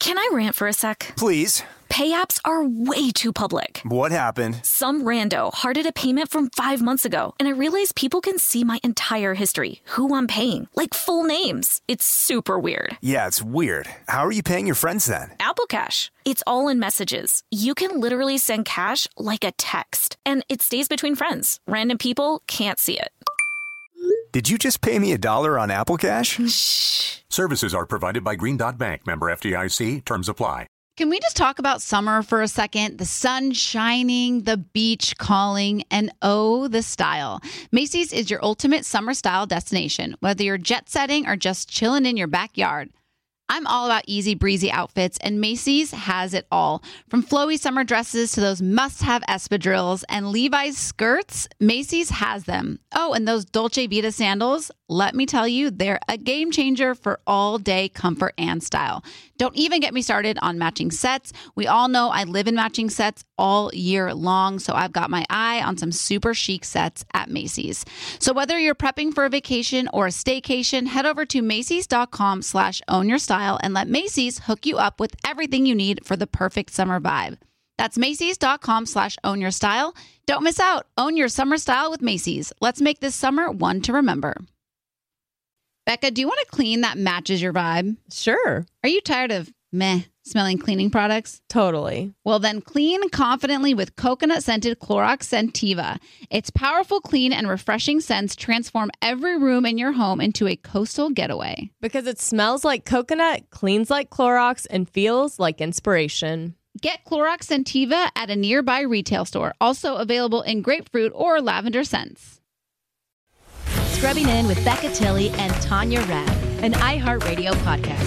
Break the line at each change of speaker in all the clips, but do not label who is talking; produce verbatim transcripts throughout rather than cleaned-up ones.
Can I rant for a sec?
Please.
Pay apps are way too public.
What happened?
Some rando hearted a payment from five months ago, and I realized people can see my entire history, who I'm paying, like full names. It's super weird.
Yeah, it's weird. How are you paying your friends then?
Apple Cash. It's all in messages. You can literally send cash like a text, and it stays between friends. Random people can't see it.
Did you just pay me a dollar on Apple Cash?
Shh.
Services are provided by Green Dot Bank. Member F D I C. Terms apply.
Can we just talk about summer for a second? The sun shining, the beach calling, and oh, the style. Macy's is your ultimate summer style destination, whether you're jet setting or just chilling in your backyard. I'm all about easy breezy outfits, and Macy's has it all. From flowy summer dresses to those must-have espadrilles and Levi's skirts, Macy's has them. Oh, and those Dolce Vita sandals, let me tell you, they're a game changer for all-day comfort and style. Don't even get me started on matching sets. We all know I live in matching sets all year long, so I've got my eye on some super chic sets at Macy's. So whether you're prepping for a vacation or a staycation, head over to Macy's.com slash own your style and let Macy's hook you up with everything you need for the perfect summer vibe. That's Macy's.com slash own your style. Don't miss out. Own your summer style with Macy's. Let's make this summer one to remember. Becca, do you want to clean that matches your vibe?
Sure.
Are you tired of meh smelling cleaning products?
Totally.
Well, then clean confidently with coconut-scented Clorox Scentiva. Its powerful, clean, and refreshing scents transform every room in your home into a coastal getaway.
Because it smells like coconut, cleans like Clorox, and feels like inspiration.
Get Clorox Scentiva at a nearby retail store. Also available in grapefruit or lavender scents.
Scrubbing In with Becca Tilley and Tanya Rad, an iHeartRadio podcast.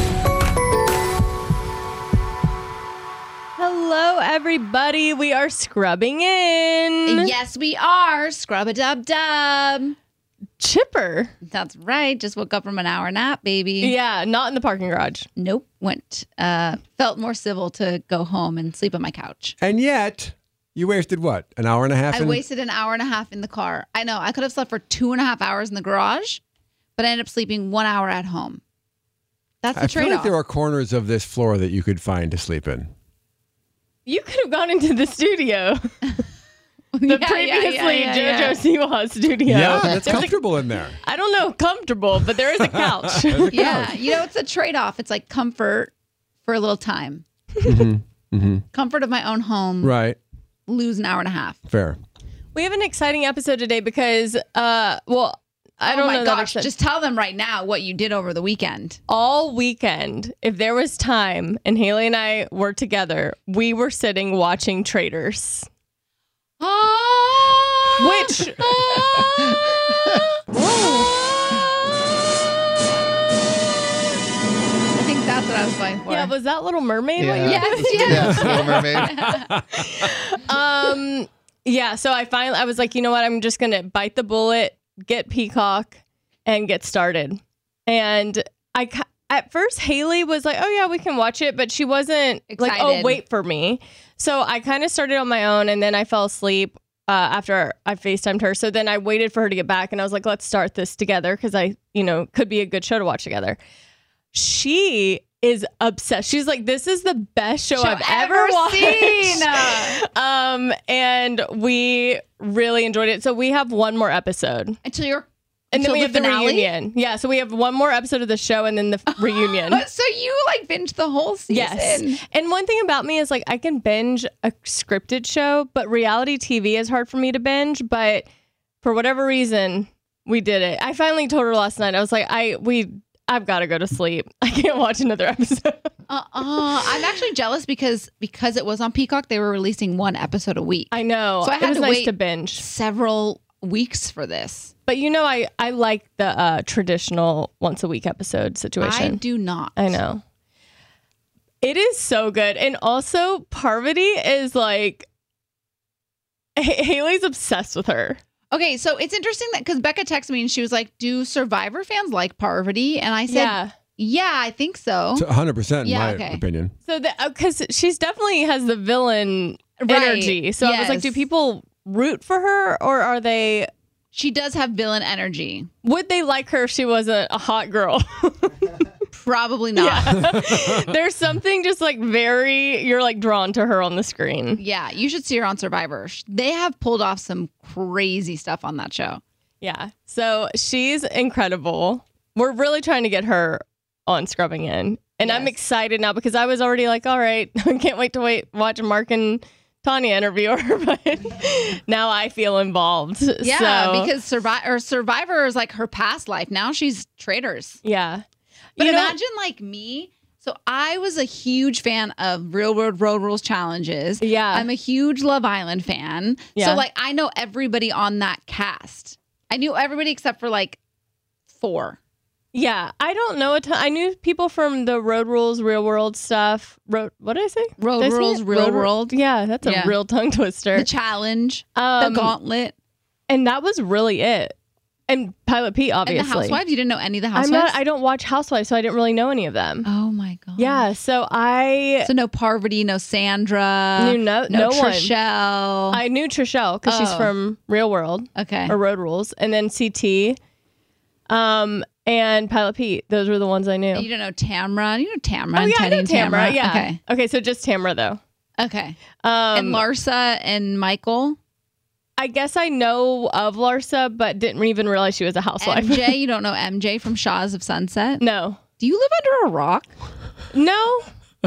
Hello, everybody. We are scrubbing in.
Yes, we are. Scrub-a-dub-dub.
Chipper.
That's right. Just woke up from an hour nap, baby.
Yeah, not in the parking garage.
Nope. Went, uh, felt more civil to go home and sleep on my couch.
And yet, you wasted what? An hour and a half?
I
in-
wasted an hour and a half in the car. I know. I could have slept for two and a half hours in the garage, but I ended up sleeping one hour at home. That's the
I
trade-off.
feel like there are corners of this floor that you could find to sleep in.
You could have gone into the studio. The
Yeah,
previously
yeah, yeah, yeah,
JoJo Siwa studio.
Yeah, that's
There's a-
comfortable in there.
I don't know, comfortable, but there is a couch.
There's a
Yeah,
couch.
you know, it's a trade-off. It's like comfort for a little time.
Mm-hmm. Mm-hmm.
Comfort of my own home.
Right.
Lose an hour and a half.
Fair.
We have an exciting episode today because, uh, well, I
oh
don't
my
know that
gosh!
extent-
Just tell them right now what you did over the weekend.
all weekend, if there was time and Haley and I were together, we were sitting watching Traitors. Which
I think that's what I was going for.
yeah, was that Little Mermaid? What you
Yes, yes.
Yes, Little Mermaid.
Um, yeah. So I finally, I was like, you know what? I'm just gonna bite the bullet, get Peacock, and get started. And I, ki- at first, Haley was like, "Oh yeah, we can watch it," but she wasn't like, "Oh,
Excited.
wait for me." So I kind of started on my own, and then I fell asleep uh, after I FaceTimed her. So then I waited for her to get back, and I was like, "Let's start this together," because I, you know, could be a good show to watch together. She is obsessed. She's like, "This is the best show,
Show
I've ever,
ever
watched."
seen.
um, and we really enjoyed it. So we have one more episode,
Until you're.
and then
until
we have the
finale?
reunion. Yeah, so we have one more episode of the show, and then the f- reunion.
So you like binged the whole season.
Yes. And one thing about me is like I can binge a scripted show, but reality T V is hard for me to binge. But for whatever reason, we did it. I finally told her last night. I was like, I we. I've got to go to sleep. I can't watch another episode.
Uh, uh, I'm actually jealous because because it was on Peacock, they were releasing one episode a week.
I know.
So I
it
had
was
to
nice
wait
to binge.
several weeks for this.
But you know, I, I like the uh, traditional once a week episode situation.
I do not.
I know. It is so good. And also, Parvati is like, H- Haley's obsessed with her.
Okay, so it's interesting that because Becca texted me and she was like, "Do Survivor fans like Parvati?" And I said,
Yeah.
"Yeah, I think so."
So one hundred percent in
Yeah,
my
okay.
opinion.
So, because she's definitely has the villain
Right.
energy. So I was like,
Yes.
do people root for her, or are they,
She does have villain energy.
would they like her if she wasn't a hot girl?
Probably not.
Yeah. There's something just like very, you're like drawn to her on the screen.
Yeah, you should see her on Survivor. They have pulled off some crazy stuff on that show.
Yeah. So she's incredible. We're really trying to get her on Scrubbing In. And yes. I'm excited now because I was already like, all right, I can't wait to wait, watch Mark and Tanya interview her. But now I feel involved.
Yeah,
so,
because Survivor, or Survivor is like her past life. Now she's Traitors.
Yeah.
But
you
imagine
know,
like me. So I was a huge fan of Real World Road Rules challenges.
Yeah.
I'm a huge Love Island fan.
Yeah.
So like I know everybody on that cast. I knew everybody except for like four.
Yeah, I don't know a ton. I knew people from the Road Rules, Real World stuff. Road, what did I say?
Road
did I say
Rules,
it?
Real
Road,
World.
Yeah, that's a
Yeah.
real tongue twister.
The challenge,
Um,
the gauntlet,
and that was really it. And Pilot Pete, obviously.
and the Housewives. You didn't know any of the
I'm
Housewives?
not. I don't watch Housewives, so I didn't really know any of them.
Oh my god.
Yeah, so I
So no Parvati, no Sandra,
knew no
no,
no one.
Trishelle.
I knew Trishelle because she's
Oh.
from Real World
okay.
or Road Rules, and then C T, um, and Pilot Pete. Those were the ones I knew.
You don't know Tamra. You know Tamra.
Oh
and
yeah, I
Teddy
know
and
Tamara.
Tamra.
Yeah.
Okay.
Okay, so just Tamara though.
Okay.
Um,
and Larsa and Michael.
I guess I know of Larsa, but didn't even realize she was a housewife.
M J. You don't know M J from Shaws of Sunset?
No.
Do you live under a rock?
No.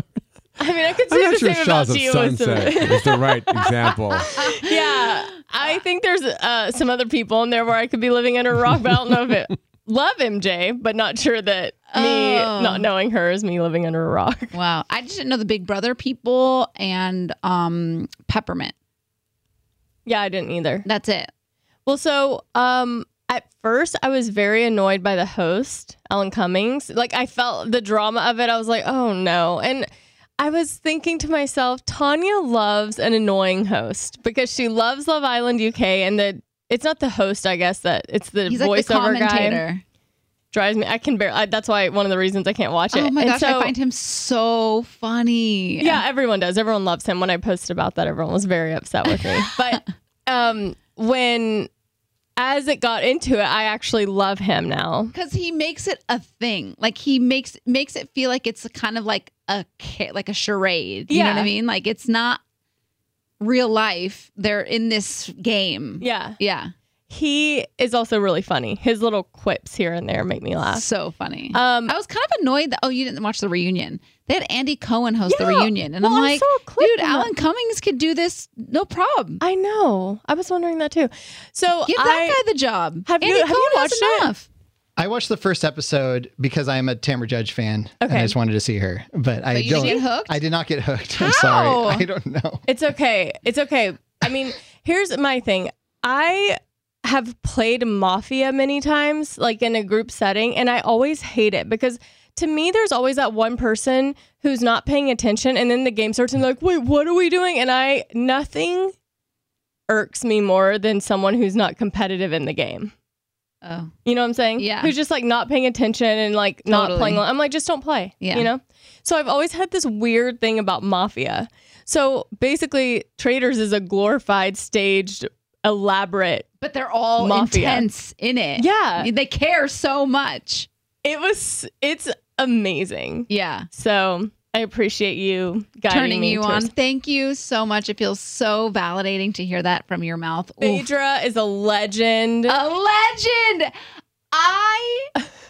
I mean, I could
I'm
say
not
the
sure
same
Shaws
about
of
you.
Sunset is the right example.
Yeah. I think there's uh, some other people in there where I could be living under a rock, but I don't know if it. Love M J, but not sure that me
Oh.
not knowing her is me living under a rock.
Wow. I just didn't know the Big Brother people and um, Peppermint.
Yeah, I didn't either.
That's it.
Well, so um, at first I was very annoyed by the host, Ellen Cummings. Like I felt the drama of it. I was like, oh no. And I was thinking to myself, Tanya loves an annoying host because she loves Love Island U K, and the it's not the host, I guess, that it's the
He's like the
voiceover guy.
commentator.
Drives me. I can bear. I, that's why one of the reasons I can't watch it.
Oh my
And
gosh,
so-
I find him so funny.
Yeah, everyone does. Everyone loves him. When I posted about that, everyone was very upset with me. But um, when, as it got into it, I actually love him now.
Because he makes it a thing. Like he makes makes it feel like it's kind of like a ca- like a charade. You know
Yeah.
what I mean? Like it's not real life. They're in this game.
Yeah.
Yeah.
He is also really funny. His little quips here and there make me laugh.
So funny.
Um,
I was kind of annoyed that, oh, you didn't watch the reunion. They had Andy Cohen host the
Yeah.
reunion. And
Well,
I'm
I
like,
saw a clip
dude,
from that.
Alan Cummings could do this. No problem.
I know. I was wondering that too. So
Give
I,
that guy the job.
Have you-
Andy
have you
Cohen has
watched it?
enough.
I watched the first episode because I am a Tamara Judge fan, and
Okay.
I just wanted to see her. But I
But you
don't.
didn't get hooked?
I did not get hooked. I'm
How?
sorry. I don't know.
It's okay. It's okay. I mean, here's my thing. I have played Mafia many times, like in a group setting, and I always hate it because to me, there's always that one person who's not paying attention, and then the game starts and they're like, wait, what are we doing? And I, nothing irks me more than someone who's not competitive in the game.
Oh.
You know what I'm saying?
Yeah.
Who's just like not paying attention and like not
Totally.
playing. I'm like, just don't play.
Yeah.
You know? So I've always had this weird thing about Mafia. So basically, Traitors is a glorified, staged, elaborate.
But they're all
Mafia.
intense in it.
Yeah.
They care so much.
It was, it's amazing.
Yeah.
So I appreciate you guiding
Turning
me
you
to
on.
us.
Thank you so much. It feels so validating to hear that from your mouth. Oof.
Phaedra is a legend.
A legend. I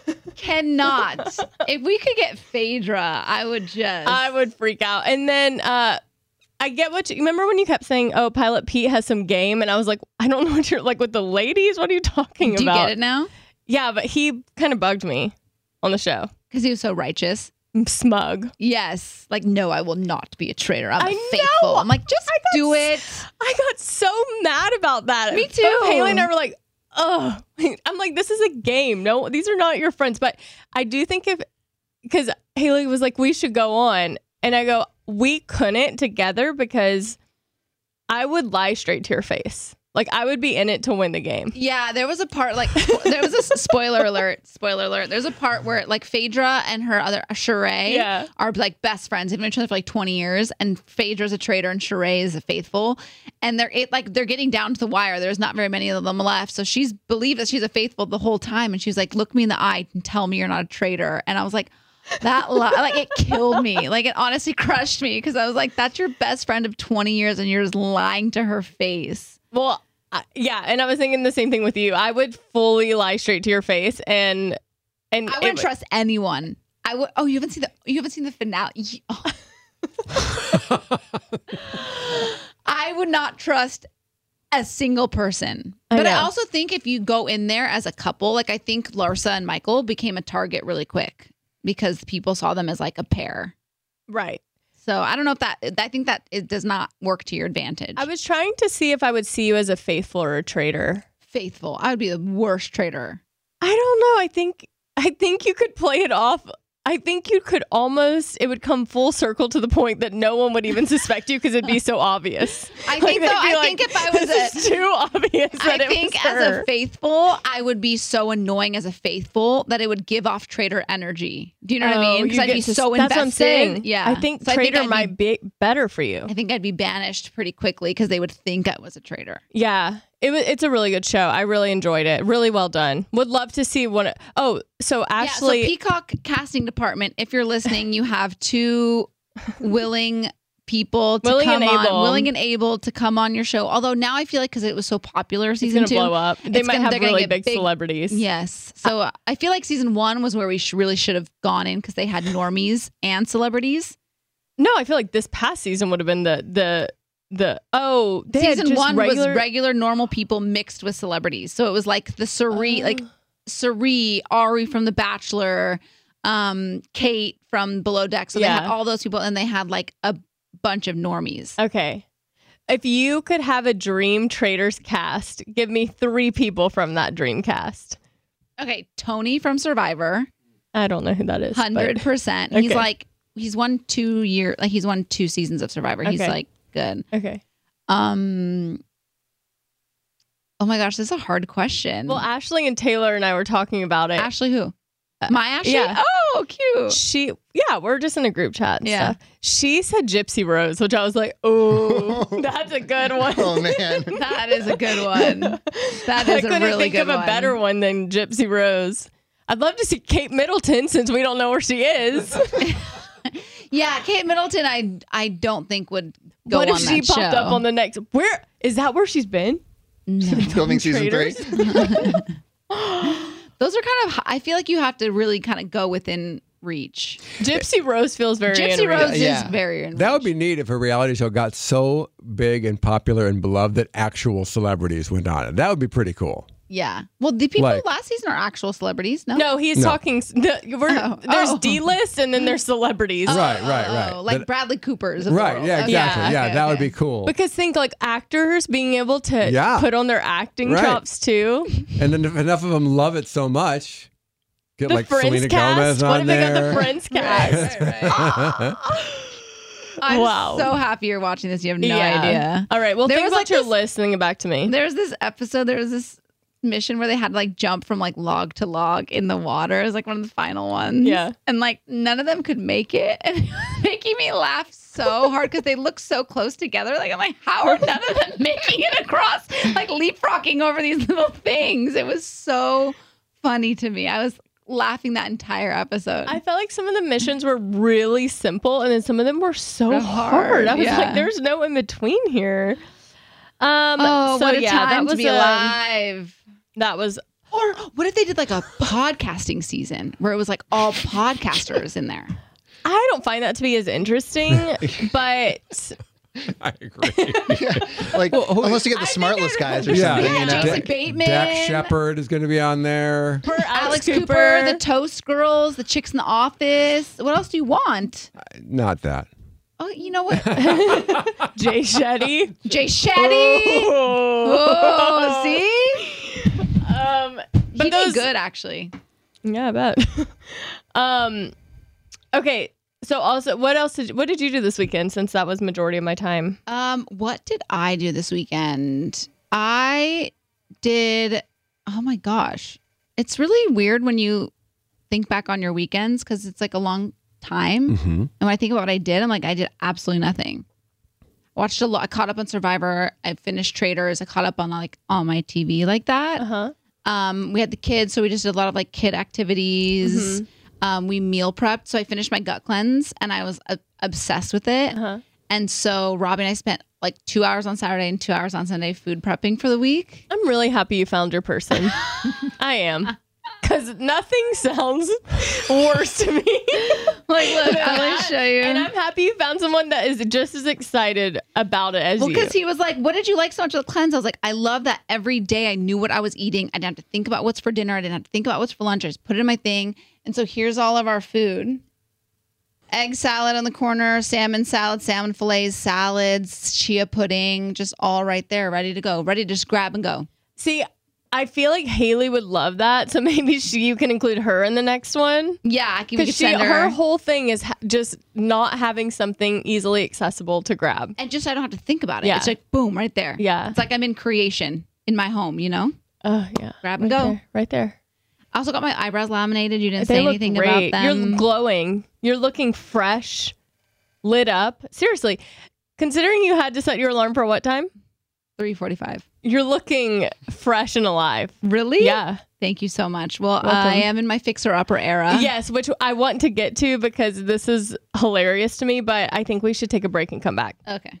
cannot. If we could get Phaedra, I would just.
I would freak out. And then uh, I get what you remember when you kept saying, oh, Pilot Pete has some game. And I was like, I don't know what you're like with the ladies. What are you talking
Do you
about?
get it now?
Yeah, but he kind of bugged me on the show.
Because he was so righteous.
Smug.
Yes. Like, no, I will not be a traitor. I'm
I
a
know.
faithful. I'm like, just
I got
do
s-
it.
I got so mad about that.
Me
Both
too.
Haley and I were like, oh, I'm like, this is a game. No, these are not your friends. But I do think if, because Haley was like, we should go on. And I go, we couldn't together because I would lie straight to your face. Like, I would be in it to win the game.
Yeah, there was a part like there was a spoiler alert. Spoiler alert. There's a part where like Phaedra and her other Sheree
Yeah.
are like best friends. They've known each other for like twenty years, and Phaedra's a traitor and Sheree is a faithful. And they're it, like they're getting down to the wire. There's not very many of them left, so she's believed that she's a faithful the whole time. And she's like, "Look me in the eye and tell me you're not a traitor." And I was like, That li- like it killed me. Like it honestly crushed me because I was like, "That's your best friend of twenty years, and you're just lying to her face."
Well, uh, yeah, and I was thinking the same thing with you. I would fully lie straight to your face, and and
I wouldn't
it,
trust anyone. I would. Oh, you haven't seen the you haven't seen the finale. Oh. I would not trust a single person.
I
But I,
know.
also think if you go in there as a couple, like I think Larsa and Michael became a target really quick because people saw them as like a pair.
right.
So I don't know if that. I think that it does not work to your advantage.
I was trying to see if I would see you as a faithful or a traitor.
faithful. I would be the worst traitor.
I don't know. I think I think you could play it off. I think you could almost, it would come full circle to the point that no one would even suspect you because it'd be so obvious.
I think
they'd
though,
be
I
like,
think if I was
this
a-
is too obvious
I
that it
think
was
as
her.
a faithful, I would be so annoying as a faithful that it would give off traitor energy. Do you know what I
Oh,
mean? Because
you
I'd be
get to-
so
that's
invested.
what I'm saying.
Yeah,
I think
So I
traitor
I'd
might
Be,
be better for you.
I think I'd be banished pretty quickly because they would think I was a traitor.
Yeah, it was. It's a really good show. I really enjoyed it. Really well done. Would love to see one. Oh, so Ashley.
Yeah, so Peacock casting department, if you're listening, you have two willing people to
Willing
come
and
on,
able.
willing and able to come on your show. Although now I feel like because it was so popular
it's
season
gonna
two,
blow up. They
it's
might
gonna-
have
they're gonna
really
get
big,
big-
celebrities.
Yes. So uh, I feel like season one was where we sh- really should have gone in because they had normies and celebrities.
No, I feel like this past season would have been the the the oh they had
Season
just
one
regular,
was regular normal people mixed with celebrities. So it was like the Suri,
Oh.
like Suri, Ari from The Bachelor, um, Kate from Below Deck. So they had
Yeah.
all those people and they had like a bunch of normies.
Okay. If you could have a dream Traitors cast, give me three people from that dream cast.
Okay, Tony from Survivor,
I don't know who that is. but-
hundred percent. He's
Okay.
like he's won two year, like he's won two seasons of Survivor. He's
Okay.
like good.
Okay.
Um. Oh my gosh, this is a hard question.
Well, Ashley and Taylor and I were talking about it.
Ashley, who? My Ashley.
yeah.
Oh, cute.
She, yeah, we're just in a group chat. And
Yeah.
stuff. She said Gypsy Rose, which I was like, oh, that's a good one.
Oh man.
That is a good one. That
I
is a
couldn't
really
think
good
of a
one.
better one than Gypsy Rose. I'd love to see Kate Middleton since we don't know where she is.
Yeah, Kate Middleton. I I don't think would go
what
on
if she
that
popped
show.
up on the next? Where is that? Where she's been?
Filming season
Traitors?
three.
Those are kind of. I feel like you have to really kind of go within reach.
Gypsy Rose feels very
Gypsy
in
Rose
reach.
Yeah.
is very. In
That would
reach.
be neat if a reality show got so big and popular and beloved that actual celebrities went on it. That would be pretty cool.
Yeah. Well, the people
Like-
last season are actual celebrities. No.
No, he's
No.
talking. The, we're,
Oh.
there's
Oh.
D-list and then there's celebrities.
Right, right, right.
Oh, like
That-
Bradley Cooper's. Of the
right,
world.
yeah,
Okay,
exactly.
okay,
yeah,
okay,
that would
okay.
be cool.
Because think like actors being able to
Yeah.
put on their acting
Right.
chops too.
And then if enough of them love it so much, get
The
like
Friends
Selena
cast.
Gomez
What
on
if they got
there.
the Friends cast?
Right, right. I'm
Wow.
so happy you're watching this. You have no
Yeah.
idea.
All right. Well,
There
think
was,
about
like,
your
this-
list and then get back to me.
There was this episode. There was this mission where they had to like jump from like log to log in the water. It was like one of the final ones.
Yeah.
And like none of them could make it. And it was making me laugh so hard because they look so close together. Like I'm like, how are none of them making it across? Like leapfrogging over these little things. It was so funny to me. I was laughing that entire episode.
I felt like some of the missions were really simple, and then some of them were so
Hard,
hard. I was
yeah.
like, "There's no in between here." Um,
oh,
so
what a
yeah,
time
that was
to be
um,
alive.
That was
Or what if they did like a podcasting season where it was like all podcasters in there?
I don't find that to be as interesting, but
I agree.
Like unless you get the smartless guys or
yeah,
something,
Yeah,
you know.
Jason
Dak-
Bateman.
Dak Shepard is going to be on there.
for
Alex Cooper, the Toast Girls, the chicks in the office. What else do you want?
Not that.
Oh, you know what?
Jay Shetty.
Jay Shetty. Oh, see?
Um, but
He'd
those
be good, actually.
Yeah, I bet. um, okay. So also, what else did what did you do this weekend? Since that was majority of my time.
Um, what did I do this weekend? I did. Oh my gosh, it's really weird when you think back on your weekends because it's like a long time.
Mm-hmm.
And when I think about what I did, I'm like, I did absolutely nothing. Watched a lot. I caught up on Survivor. I finished Traitors. I caught up on like on my T V like that.
Uh huh.
Um, we had the kids, so we just did a lot of like kid activities. um, we meal prepped. So I finished my gut cleanse and I was uh, obsessed with it.
Uh-huh.
And so Robbie and I spent like two hours on Saturday and two hours on Sunday food prepping for the week.
I'm really happy you found your person. I am. Because nothing sounds worse to me.
Like, look, I'm going to show you.
And I'm happy you found someone that is just as excited about it as
well,
you.
because he was like, what did you like so much of the cleanse? I was like, I love that every day I knew what I was eating. I didn't have to think about what's for dinner. I didn't have to think about what's for lunch. I just put it in my thing. And so here's all of our food. Egg salad on the corner, salmon salad, salmon fillets, salads, chia pudding, just all right there, ready to go, ready to just grab and go.
See, I feel like Haley would love that, so maybe she, you can include her in the next one.
Yeah, I can
Because she,
send her.
her whole thing is ha- just not having something easily accessible to grab.
And just I don't have to think about it.
Yeah.
It's like, boom, right there.
Yeah.
It's like I'm in creation in my home, you know?
Oh, yeah.
Grab and
right
go.
There, right there.
I also got my eyebrows laminated. You didn't
They
say
look
anything
great.
about them.
You're glowing. You're looking fresh, lit up. Seriously, considering you had to set your alarm for what time?
three forty-five.
You're looking fresh and alive.
Really?
Yeah.
Thank you so much. Well,
Welcome.
I am in my fixer-upper era.
Yes, which I want to get to because this is hilarious to me, but I think we should take a break and come back.
Okay.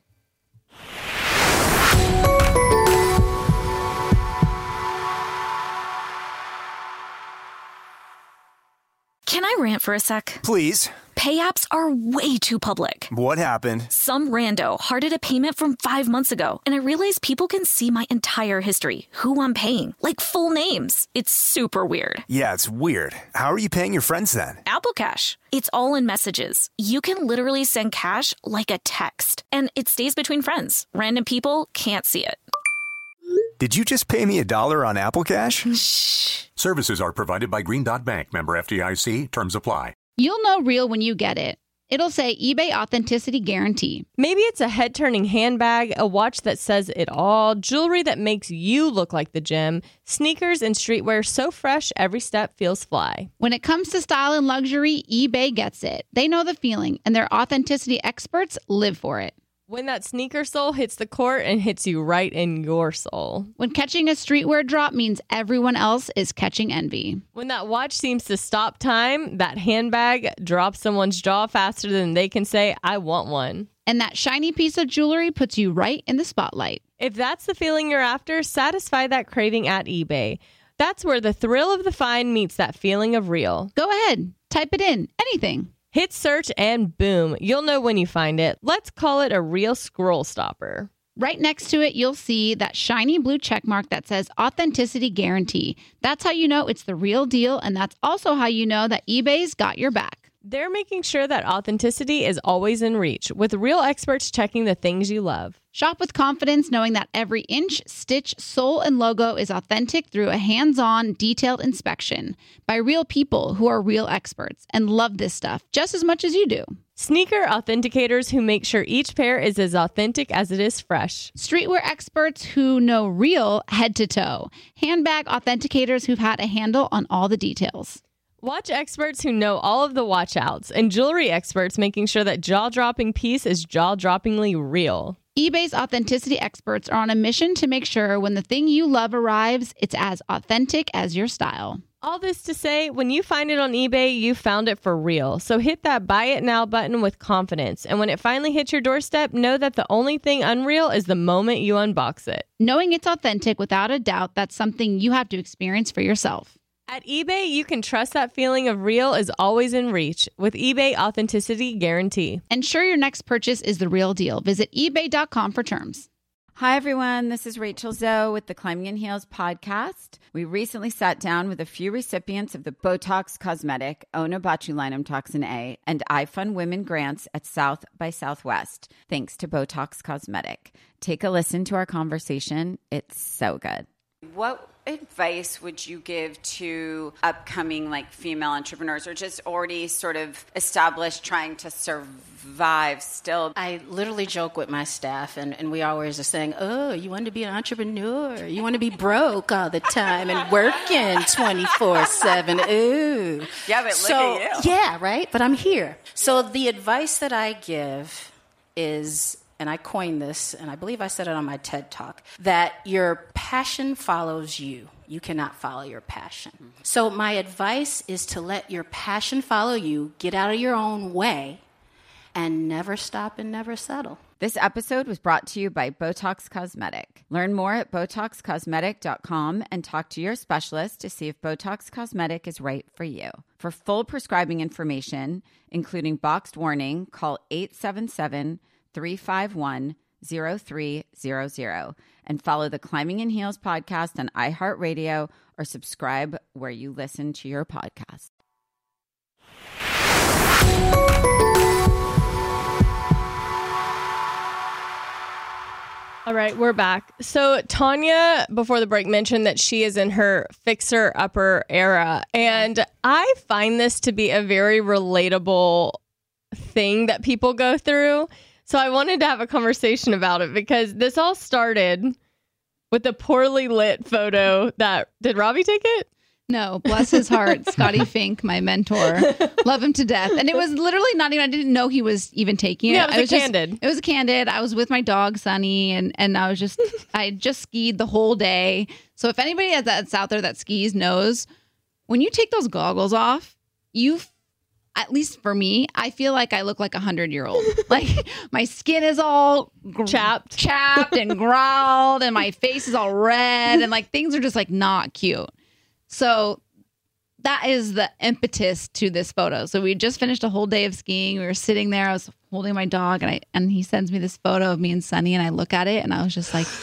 Can I rant for a sec?
Please.
Pay apps are way too public.
What happened?
Some rando hearted a payment from five months ago, and I realized people can see my entire history, who I'm paying, like full names. It's super weird.
Yeah, it's weird. How are you paying your friends then?
Apple Cash. It's all in messages. You can literally send cash like a text, and it stays between friends. Random people can't see it.
Did you just pay me a dollar on Apple Cash?
Shh.
Services are provided by Green Dot Bank. Member F D I C. Terms apply.
You'll know real when you get it. It'll say eBay Authenticity Guarantee.
Maybe it's a head-turning handbag, a watch that says it all, jewelry that makes you look like the gem, sneakers and streetwear so fresh every step feels fly.
When it comes to style and luxury, eBay gets it. They know the feeling, and their authenticity experts live for it.
When that sneaker sole hits the court and hits you right in your soul.
When catching a streetwear drop means everyone else is catching envy.
When that watch seems to stop time, that handbag drops someone's jaw faster than they can say, I want one.
And that shiny piece of jewelry puts you right in the spotlight.
If that's the feeling you're after, satisfy that craving at eBay. That's where the thrill of the find meets that feeling of real.
Go ahead, type it in, anything.
Hit search and boom, you'll know when you find it. Let's call it a real scroll stopper.
Right next to it, you'll see that shiny blue check mark that says Authenticity Guarantee. That's how you know it's the real deal, and that's also how you know that eBay's got your back.
They're making sure that authenticity is always in reach, with real experts checking the things you love.
Shop with confidence knowing that every inch, stitch, sole, and logo is authentic through a hands-on, detailed inspection by real people who are real experts and love this stuff just as much as you do.
Sneaker authenticators who make sure each pair is as authentic as it is fresh.
Streetwear experts who know real head to toe. Handbag authenticators who've had a handle on all the details.
Watch experts who know all of the watch outs, and jewelry experts making sure that jaw-dropping piece is jaw-droppingly real.
eBay's authenticity experts are on a mission to make sure when the thing you love arrives, it's as authentic as your style.
All this to say, when you find it on eBay, you found it for real. So hit that buy it now button with confidence. And when it finally hits your doorstep, know that the only thing unreal is the moment you unbox it.
Knowing it's authentic, without a doubt, that's something you have to experience for yourself.
At eBay, you can trust that feeling of real is always in reach with eBay Authenticity Guarantee.
Ensure your next purchase is the real deal. Visit ebay dot com for terms.
Hi, everyone. This is Rachel Zoe with the Climbing in Heels podcast. We recently sat down with a few recipients of the Botox Cosmetic, Onabotulinum Toxin A, and iFund Women grants at South by Southwest, thanks to Botox Cosmetic. Take a listen to our conversation. It's so good. What advice would you give to upcoming like female entrepreneurs or just already sort of established trying to survive still?
I literally joke with my staff and, and we always are saying, oh, you want to be an entrepreneur? You want to be broke all the time and working twenty-four seven. Ooh.
Yeah, but
so,
look at you.
Yeah, right? But I'm here. So the advice that I give is and I coined this, and I believe I said it on my TED Talk, that your passion follows you. You cannot follow your passion. Mm-hmm. So my advice is to let your passion follow you, get out of your own way, and never stop and never settle.
This episode was brought to you by Botox Cosmetic. Learn more at Botox Cosmetic dot com and talk to your specialist to see if Botox Cosmetic is right for you. For full prescribing information, including boxed warning, call eight seven seven, three five one, zero three zero zero and follow the Climbing in Heels podcast on iHeartRadio or subscribe where you listen to your podcast.
All right, we're back. So Tanya, before the break, mentioned that she is in her fixer-upper era. And I find this to be a very relatable thing that people go through. So I wanted to have a conversation about it because this all started with a poorly lit photo that... Did Robbie take it?
No, bless his heart. Scotty Fink, my mentor. Love him to death. And it was literally not even, I didn't know he was even taking it.
Yeah, it was
I
a
was just,
candid.
It was a candid. I was with my dog, Sunny, and, and I was just, I had just skied the whole day. So if anybody that's out there that skis knows, when you take those goggles off, you, at least for me, I feel like I look like a hundred-year-old. Like my skin is all gr-
chapped,
chapped and growled, and my face is all red, and like things are just like not cute. So that is the impetus to this photo. So we just finished a whole day of skiing. We were sitting there. I was holding my dog, and I and he sends me this photo of me and Sunny, and I look at it, and I was just like,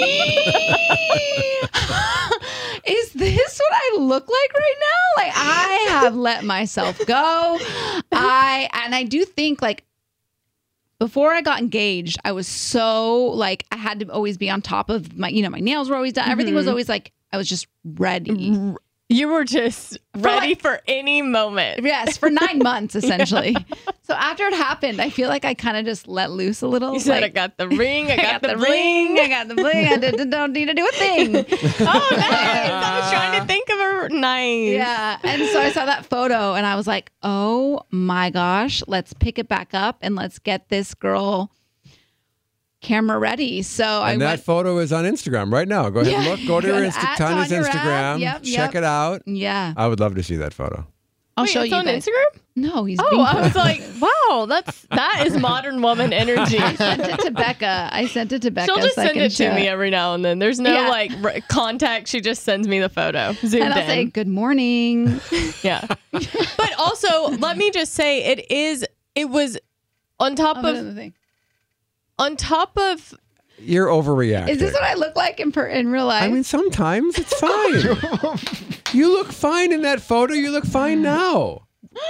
is this what I look like right now? Like I have let myself go. I and I do think like before I got engaged, I was so like I had to always be on top of my, you know, my nails were always done. Everything was always like I was just ready.
You were just
for
ready
like,
for any moment.
Yes, for nine months, essentially. Yeah. So after it happened, I feel like I kind of just let loose a little.
You said,
like,
I got the ring, I got,
I got
the,
the
bling.
ring, I got the bling. I did, don't need to do a thing.
Oh, nice. I was trying to think of a nice.
Yeah. And so I saw that photo, and I was like, oh, my gosh, let's pick it back up, and let's get this girl camera ready. So
and
I
that
went,
pho is on Instagram right now. Go ahead
Yeah,
and look. Go to her
good.
Insta-
At
Tanya's
Tanya Rabb.
Instagram.
Yep,
Check
yep.
it out.
Yeah.
I would love to see that photo.
I'll
Wait,
show
it's
you
on
guys.
Instagram?
No, he's
Oh,
being
I was like, wow, that's that is modern woman energy.
I sent it to Becca. I sent it to Becca.
She'll just
so I
send
can
it to
show
me every now and then. There's no
Yeah.
like r- contact. She just sends me the photo. Zoomed
And I'll
in.
say, good morning.
Yeah. But also, let me just say, it is, it was on top
Oh,
of,
another thing.
on top of,
You're overreacting.
Is this what I look like in per- in real life?
I mean, sometimes it's fine. You look fine in that photo. You look fine now.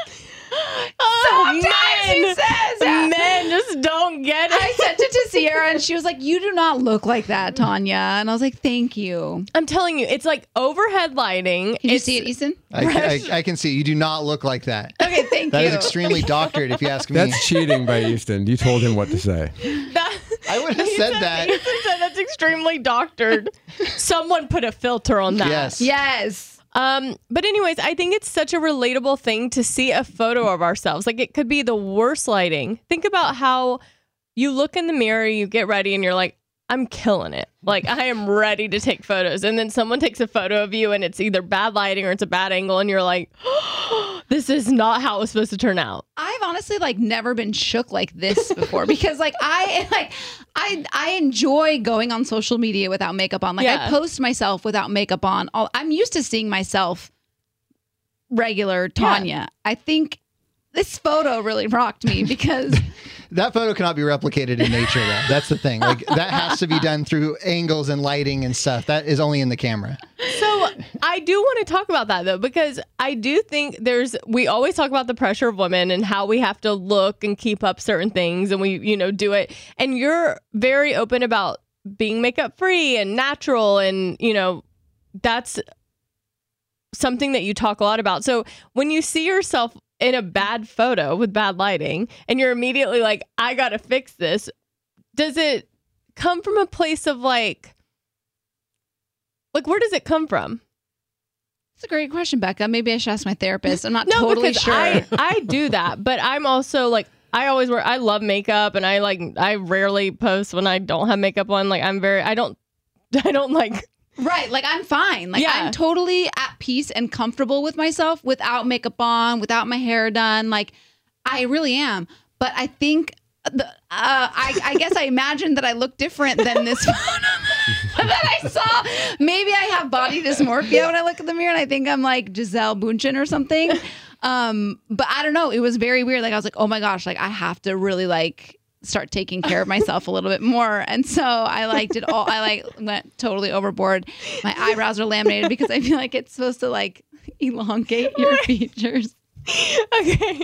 oh,
Sometimes
men,
he says that.
men just don't get it.
I sent it to Sierra, and she was like, you do not look like that, Tanya. And I was like, thank you.
I'm telling you, it's like overhead lighting.
Can you
It's-
see it, Easton?
I, I, I can see. You do not look like that.
Okay, thank
That
you.
is extremely doctored, if you ask me.
That's cheating by Easton. You told him what to say.
That,
I would have
He
said that.
He said that's extremely doctored. Someone put a filter on that.
Yes.
Yes.
Um, but anyways, I think it's such a relatable thing to see a photo of ourselves. Like it could be the worst lighting. Think about how you look in the mirror, you get ready, and you're like, I'm killing it. Like I am ready to take photos. And then someone takes a photo of you and it's either bad lighting or it's a bad angle. And you're like, oh, this is not how it was supposed to turn out.
I've honestly like never been shook like this before because like I like I I enjoy going on social media without makeup on. Like
Yeah.
I post myself without makeup on. All I'm used to seeing myself regular Tanya. I think this photo really rocked me because
That photo cannot be replicated in nature, though. That's the thing. Like that has to be done through angles and lighting and stuff. That is only in the camera.
So I do want to talk about that though, because I do think there's, we always talk about the pressure of women and how we have to look and keep up certain things and we, you know, do it. And you're very open about being makeup free and natural. And, you know, that's something that you talk a lot about. So when you see yourself in a bad photo with bad lighting and you're immediately like, I got to fix this. Does it come from a place of like, like, where does it come from?
it's a great question, Becca. Maybe I should ask my therapist. I'm not
No,
totally
because
sure.
I, I do that, but I'm also like, I always wear, I love makeup and I like, I rarely post when I don't have makeup on. Like I'm very, I don't, I don't like.
Right. Like I'm fine. Like
Yeah.
I'm totally at peace and comfortable with myself without makeup on, without my hair done. Like I really am. But I think the, uh, I, I guess I imagined that I look different than this photo that I saw. Maybe I have body dysmorphia when I look in the mirror and I think I'm like Giselle Bundchen or something. Um, but I don't know. It was very weird. Like I was like, oh my gosh, like I have to really like start taking care of myself a little bit more. And so I like did all, I like went totally overboard. My eyebrows are laminated because I feel like it's supposed to like elongate your features.
Okay.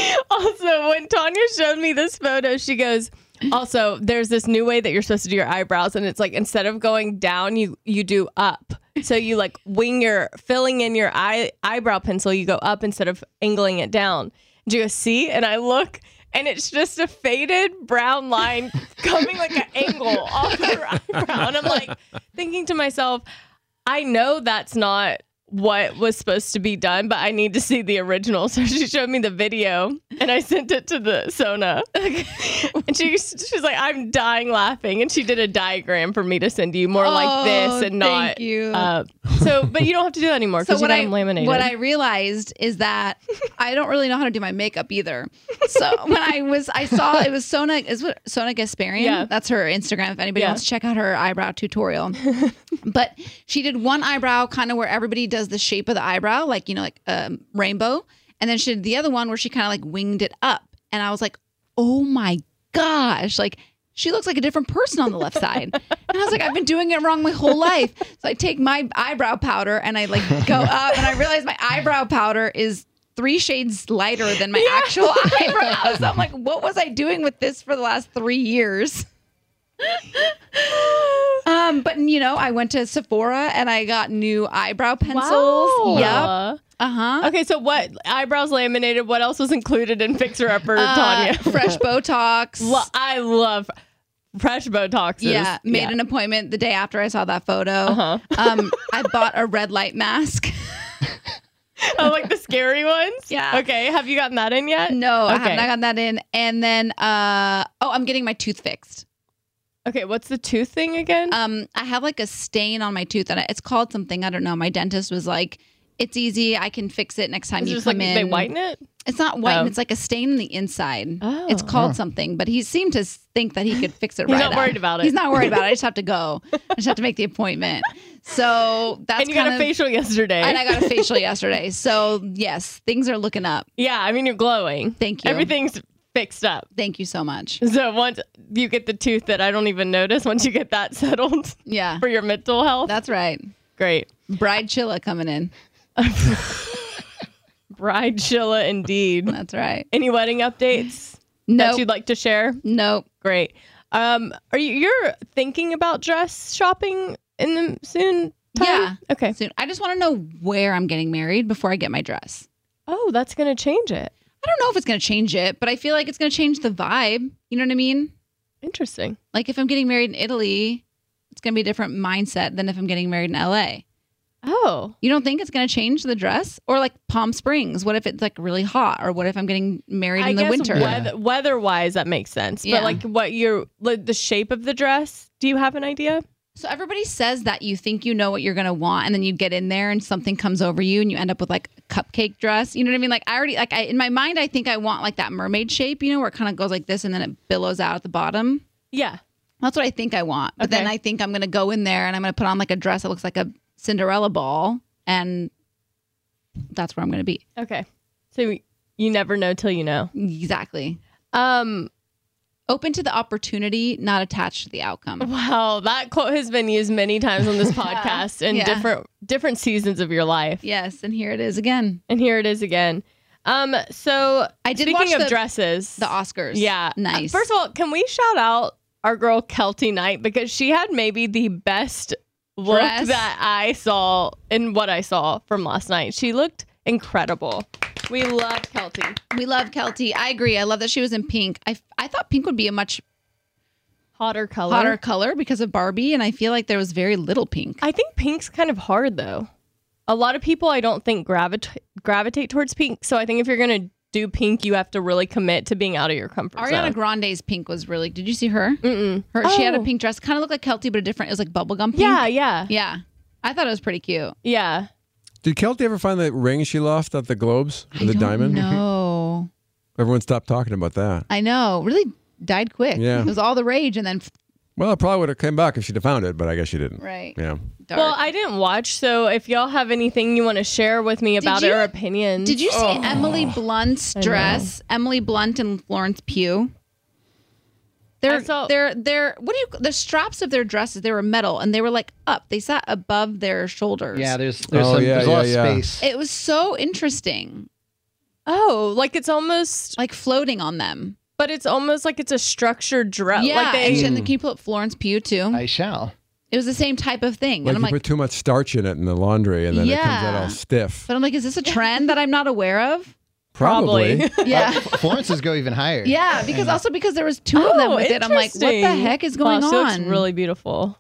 Also, when Tanya showed me this photo, she goes, also, there's this new way that you're supposed to do your eyebrows. And it's like, instead of going down, you, you do up. So you like wing your, filling in your eye eyebrow pencil, you go up instead of angling it down. And she goes, see? And I look, and it's just a faded brown line coming like an angle off her eyebrow. And I'm like thinking to myself, I know that's not what was supposed to be done, but I need to see the original. So she showed me the video and I sent it to the Sona. And she, she's like, I'm dying laughing. And she did a diagram for me to send you more
Oh,
like this and not.
thank you.
Uh, so, but you don't have to do that anymore because
So
you
what
got
I
them laminated.
what I realized is that I don't really know how to do my makeup either. So when I was I saw it was Sona is what Sona Gasparian.
Yeah.
That's her Instagram. If anybody
Yeah.
wants to check out her eyebrow tutorial. But she did one eyebrow kind of where everybody does the shape of the eyebrow, like you know, like a um, rainbow, and then she did the other one where she kind of like winged it up, and I was like, oh my gosh, like. She looks like a different person on the left side. And I was like, I've been doing it wrong my whole life. So I take my eyebrow powder and I like go up and I realize my eyebrow powder is three shades lighter than my yeah. actual eyebrows. So I'm like, what was I doing with this for the last three years? um, but you know, I went to Sephora and I got new eyebrow pencils.
Wow.
Yep. Uh-huh.
Okay, so what eyebrows laminated? What else was included in Fixer Upper,
Uh,
Tanya?
fresh Botox.
Lo- I love fresh Botox.
Yeah, made
yeah.
an appointment the day after I saw that photo.
Uh-huh.
um, I bought a red light mask.
Oh, like the scary ones?
Yeah.
Okay, have you gotten that in yet?
No, I
Okay.
haven't gotten that in. And then, uh, oh, I'm getting my tooth fixed.
Okay, what's the tooth thing again?
Um, I have like a stain on my tooth, and I- it's called something. I don't know. My dentist was like, "It's easy. I can fix it next time
Is it
you
just
come
like
in."
they whiten it?
It's not whitened.
Oh.
It's like a stain on the inside.
Oh.
It's called
Oh.
something, but he seemed to think that he could fix it
He's
right
not
up.
worried about it.
He's not worried about it. I just have to go. I just have to make the appointment. So that's
And you
kind
got a
of,
facial yesterday.
and I got a facial yesterday. So yes, things are looking up.
Yeah, I mean, you're glowing.
Thank you.
Everything's fixed up.
Thank you so much.
So once you get the tooth that I don't even notice, once you get that settled
Yeah,
for your mental health,
that's right.
great.
Bride Chilla coming in.
Bride Chilla indeed.
That's right.
Any wedding updates
Nope.
that you'd like to share?
Nope.
Great. Um, are you you're thinking about dress shopping in the soon time?
Yeah.
Okay.
Soon. I just want to know where I'm getting married before I get my dress.
Oh, that's gonna change it.
I don't know if it's going to change it, but I feel like it's going to change the vibe. You know what I mean?
Interesting.
Like if I'm getting married in Italy, it's going to be a different mindset than if I'm getting married in L A.
Oh.
You don't think it's going to change the dress? Or like Palm Springs, what if it's like really hot? Or what if I'm getting married
I
in the
guess
winter?
weather, weather-wise, that makes sense.
Yeah.
But like what you're, like the shape of the dress, do you have an idea?
So everybody says that you think you know what you're going to want, and then you get in there and something comes over you and you end up with like a cupcake dress. You know what I mean? Like I already, like I, in my mind, I think I want like that mermaid shape, you know, where it kind of goes like this and then it billows out at the bottom.
Yeah.
That's what I think I want. But
Okay.
then I think I'm going to go in there and I'm going to put on like a dress that looks like a Cinderella ball, and that's where I'm going to be.
Okay. So you never know till you know.
Exactly.
Um,
Open to the opportunity, not attached to the outcome.
wow, that quote has been used many times on this podcast in
Yeah.
different different seasons of your life.
Yes, and here it is again.
And here it is again. Um, so
I did
speaking
watch
of
the-
dresses,
The Oscars.
yeah,
Nice.
Uh, first of all, can we shout out our girl Kelty Knight, because she had maybe the best look
Dress.
that I saw in what I saw from last night. She looked incredible. We love Kelty.
We love Kelty. I agree. I love that she was in pink. I, I thought pink would be a much
Hotter color.
hotter color because of Barbie, and I feel like there was very little pink.
I think pink's kind of hard though. A lot of people I don't think gravitate gravitate towards pink. So I think if you're gonna do pink, you have to really commit to being out of your comfort
Ariana
zone.
Grande's pink was really. Did you see her?
Mm-mm.
Her she had a
Oh.
pink dress, kind of looked like Kelty, but a different. It was like bubblegum pink.
Yeah, yeah,
yeah. I thought it was pretty cute.
yeah.
Did Kelty ever find the ring she lost at the Globes?
I
the
don't
diamond?
know.
Everyone stopped talking about that.
I know. Really died quick.
Yeah.
It was all the rage, and then
Well, it probably would have came back if she'd have found it, but I guess she didn't.
right.
Yeah.
Dark.
Well, I didn't watch, so if y'all have anything you want to share with me about
you-
it or opinions.
Did you see
Oh.
Emily Blunt's
I know.
dress? Emily Blunt and Florence Pugh. They're
I saw-
they're they're what do you the straps of their dresses? They were metal and they were like up. They sat above their shoulders.
Yeah, there's there's,
Oh,
some,
yeah,
there's a lot
yeah,
of
yeah.
space.
It was so interesting,
Oh, like it's almost,
like floating on them.
but it's almost like it's a structured dress.
yeah,
Like they,
and, and then can you pull up Florence Pugh too?
I shall.
It was the same type of thing,
Like
and I'm
you
like,
put too much starch in it in the laundry and then it comes out
Yeah.
all stiff.
but I'm like, is this a trend that I'm not aware of?
Probably.
Probably.
Yeah.
Florence's go even higher.
Yeah, because also because there was two of them
Oh,
with it. I'm like, what the
interesting.
heck is going
Wow, she looks
on?
really beautiful.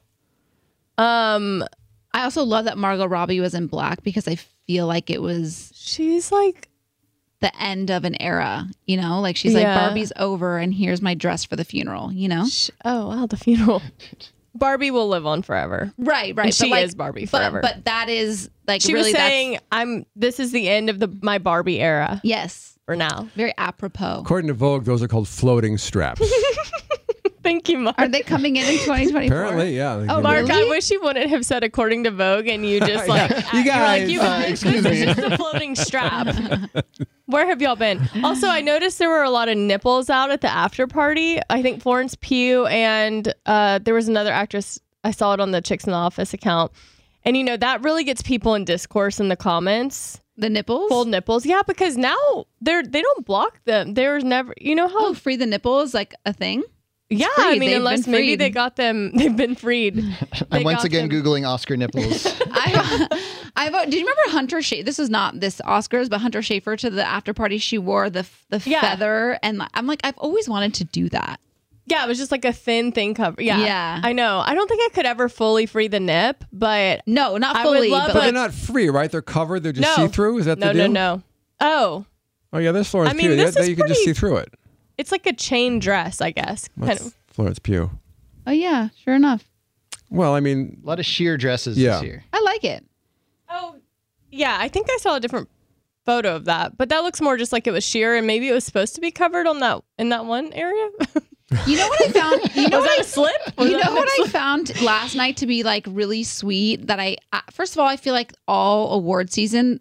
Um,
I also love that Margot Robbie was in black because I feel like it was
she's like,
the end of an era, you know? Like she's
Yeah.
like, Barbie's over and here's my dress for the funeral, you know?
sh- oh wow, the funeral. Barbie will live on forever.
Right, right.
And
but
she
like-
is Barbie
but-
forever.
But, that is like
She
really
was
that's-
saying, "I'm. This is the end of the my Barbie era
yes,
for now."
very apropos.
According to Vogue, those are called floating straps.
Thank you, Mark.
Are they coming in in twenty twenty-four?
Apparently, yeah.
Oh,
Mark,
really?
I wish you wouldn't have said according to Vogue, and you just like
You
you're
guys,
like, you,
uh,
this
excuse
is
me.
just a floating strap. Where have y'all been? Also, I noticed there were a lot of nipples out at the after party. I think Florence Pugh and uh, there was another actress. I saw it on the Chicks in the Office account, and you know that really gets people in discourse in the comments.
The nipples?
Full nipples, yeah, because now they're they don't block them. There's never, you know how
Oh, free the nipple is like a thing?
yeah,
free.
I mean,
They've
unless
been
maybe
freed.
they got them, they've been freed. They
I'm once
got
again
them-
Googling Oscar nipples.
I, I vote. Did you remember Hunter Schafer? This is not this Oscars, but Hunter Schafer to the after party. She wore the the
Yeah.
feather, and I'm like, I've always wanted to do that.
Yeah, it was just like a thin thing cover. Yeah,
Yeah.
I know. I don't think I could ever fully free the nip, but
No, not
I would
fully,
love
but
But
like,
they're not free, right? They're covered. They're just
no,
see-through. Is that
no,
the deal?
no, no. Oh,
Oh, yeah, there's Florence
I mean,
Pugh.
this
Yeah,
is
you can just
pretty-
see through it.
it's like a chain dress, I guess. Kind
That's
of.
Florence Pugh.
oh yeah, sure enough,
Well, I mean,
A lot of sheer dresses
Yeah.
this year.
I like it.
Oh, yeah. I think I saw a different photo of that, but that looks more just like it was sheer, and maybe it was supposed to be covered on that in that one area.
You know what I found? You know
Was
what
that
I
a slip? Was
You
that
know
a
what I
slip?
found last night to be like really sweet that I uh, first of all I feel like all award season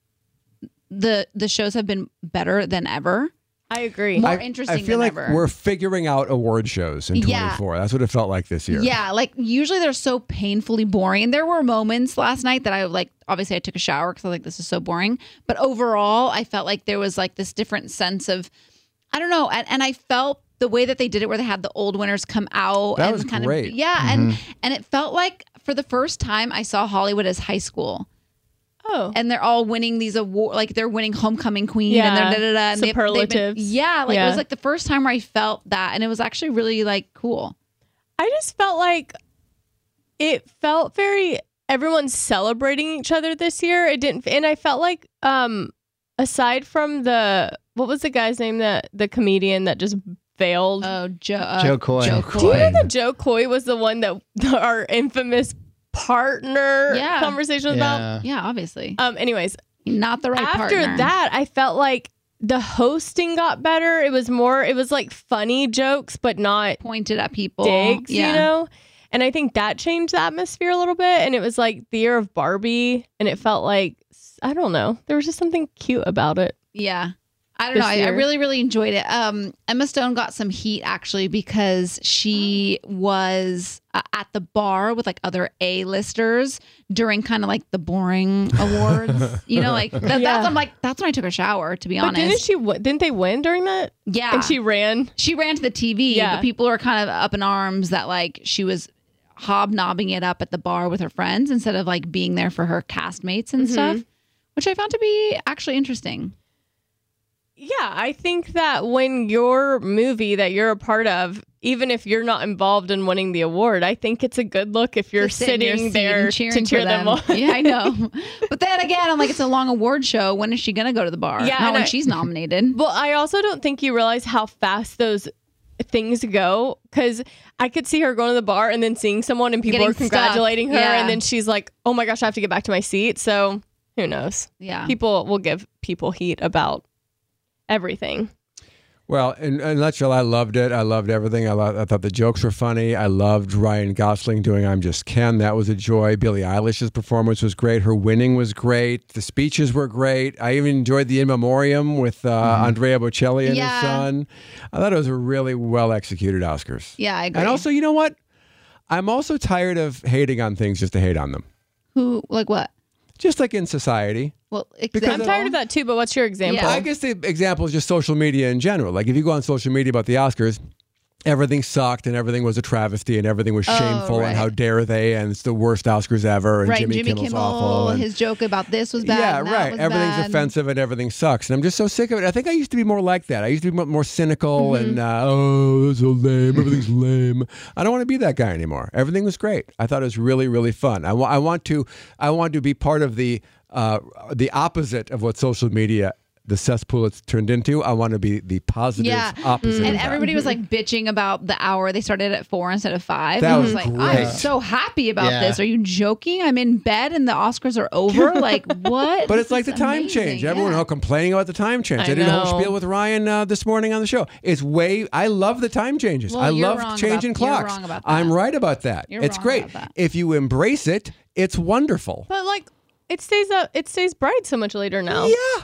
the the shows have been better than ever.
I agree.
More
I,
interesting
I feel
than
like
ever.
we're figuring out award shows in
Yeah.
twenty-four. That's what it felt like this year.
Yeah, like usually they're so painfully boring. And there were moments last night that I like, obviously I took a shower because I was like, this is so boring. But overall, I felt like there was like this different sense of, I don't know. And, and I felt the way that they did it where they had the old winners come out.
That
and
was
kind
great.
Of, yeah. And, and it felt like for the first time I saw Hollywood as high school.
Oh,
And they're all winning these awards, like they're winning homecoming queen
Yeah.
and they're da da da. And they've- they've been-
Superlatives.
yeah, like it
Yeah.
was like the first time where I felt that, and it was actually really like cool.
I just felt like it felt very everyone's celebrating each other this year. It didn't, and I felt like um aside from the what was the guy's name that the comedian that just failed.
Oh, Joe, uh,
Joe Coy.
Joe
Do you know
Coy.
that Joe Coy was the one that our infamous partner
Yeah.
conversation was about?
Yeah.
Yeah, obviously,
Um. Anyways,
not the right
after
partner.
that, I felt like the hosting got better. It was more. It was like funny jokes, but not
pointed at people,
digs,
yeah.
you know? And I think that changed the atmosphere a little bit. And it was like the year of Barbie. And it felt like, I don't know, there was just something cute about it.
Yeah. I don't
This
know. I, I
year.
really, really enjoyed it. Um, Emma Stone got some heat actually because she was uh, at the bar with like other A-listers during kind of like the boring awards. You know, like that,
Yeah.
that's I'm like that's when I took a shower. To be
But
honest,
didn't she? w- Didn't they win during that?
yeah,
And she ran.
she ran to the T V.
Yeah.
But people were kind of up in arms that like she was hobnobbing it up at the bar with her friends instead of like being there for her castmates and
Mm-hmm.
stuff, which I found to be actually interesting.
Yeah, I think that when your movie that you're a part of, even if you're not involved in winning the award, I think it's a good look if you're
To sit in your
sitting
seat
there
and cheering
to cheer
for
them, on.
Yeah, I know. But then again, I'm like, it's a long award show. When is she going to go to the bar?
Yeah,
Not
and
when
I-
she's nominated.
Well, I also don't think you realize how fast those things go, because I could see her going to the bar and then seeing someone and people
Getting
are congratulating
stuck.
her,
Yeah.
and then she's like, oh my gosh, I have to get back to my seat. So who knows?
Yeah.
People will give people heat about everything.
Well, in, in a nutshell, I loved it. I loved everything. I, lo- I thought the jokes were funny. I loved Ryan Gosling doing I'm Just Ken. That was a joy. Billie Eilish's performance was great. Her winning was great. The speeches were great. I even enjoyed the In Memoriam with uh,
Mm-hmm.
Andrea Bocelli and
Yeah.
his son. I thought it was a really well-executed Oscars.
Yeah, I agree.
And also, you know what? I'm also tired of hating on things just to hate on them.
Who, like what?
Just like in society.
Well,
Because
I'm tired of that too, but what's your example?
Yeah.
I guess the example is just social media in general. Like if you go on social media about the Oscars, everything sucked and everything was a travesty and everything was
Oh,
shameful
right.
and how dare they and it's the worst Oscars ever and
Right,
Jimmy,
Jimmy
Kimmel's
Kimmel,
awful. And,
his joke about this was bad.
yeah,
and that
right.
was
Everything's
bad.
offensive and everything sucks. And I'm just so sick of it. I think I used to be more like that. I used to be mo- more cynical
Mm-hmm.
and, uh, oh, that's so lame. Everything's lame. I don't want to be that guy anymore. Everything was great. I thought it was really, really fun. I, wa- I want to I want to be part of the uh, the opposite of what social media, the cesspool it's turned into. I want to be the positive
Yeah.
opposite
And
of that.
everybody was like bitching about the hour they started at four instead of five.
That
I
was
like,
great.
I'm so happy about
Yeah.
this. Are you joking? I'm in bed and the Oscars are over. Like, what?
But it's
This
like the
is
time
amazing.
change. Everyone
Yeah.
all complaining about the time change. I,
I
did a whole
know.
spiel with Ryan uh, this morning on the show. It's way. I love the time changes.
Well,
I
you're
love
wrong
changing
about- you're
clocks.
wrong about that.
I'm right about that.
You're
it's
wrong
great
about that.
if you embrace it. It's wonderful.
But like, it stays up. It stays bright so much later now.
Yeah.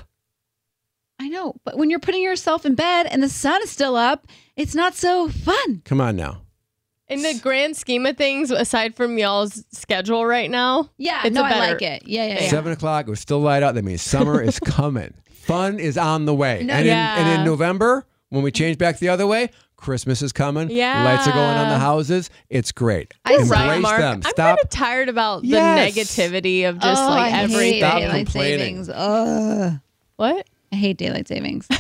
I know. But when you're putting yourself in bed and the sun is still up, it's not so fun.
Come on now.
In the grand scheme of things, aside from y'all's schedule right now,
Yeah,
it's
no,
a better,
I like it. Yeah, yeah, yeah.
Seven o'clock. It was still light out. That means summer is coming. Fun is on the way.
No,
and,
yeah.
in, and in November, when we change back the other way, Christmas is coming.
Yeah.
Lights are going on the houses. It's great.
I
Embrace
Right, Mark.
them.
I'm
Stop.
kind of tired about
Yes.
the negativity of just
oh,
like
I
everything.
hate
Stop
daylight
complaining.
savings. Ugh.
What?
I hate daylight savings. but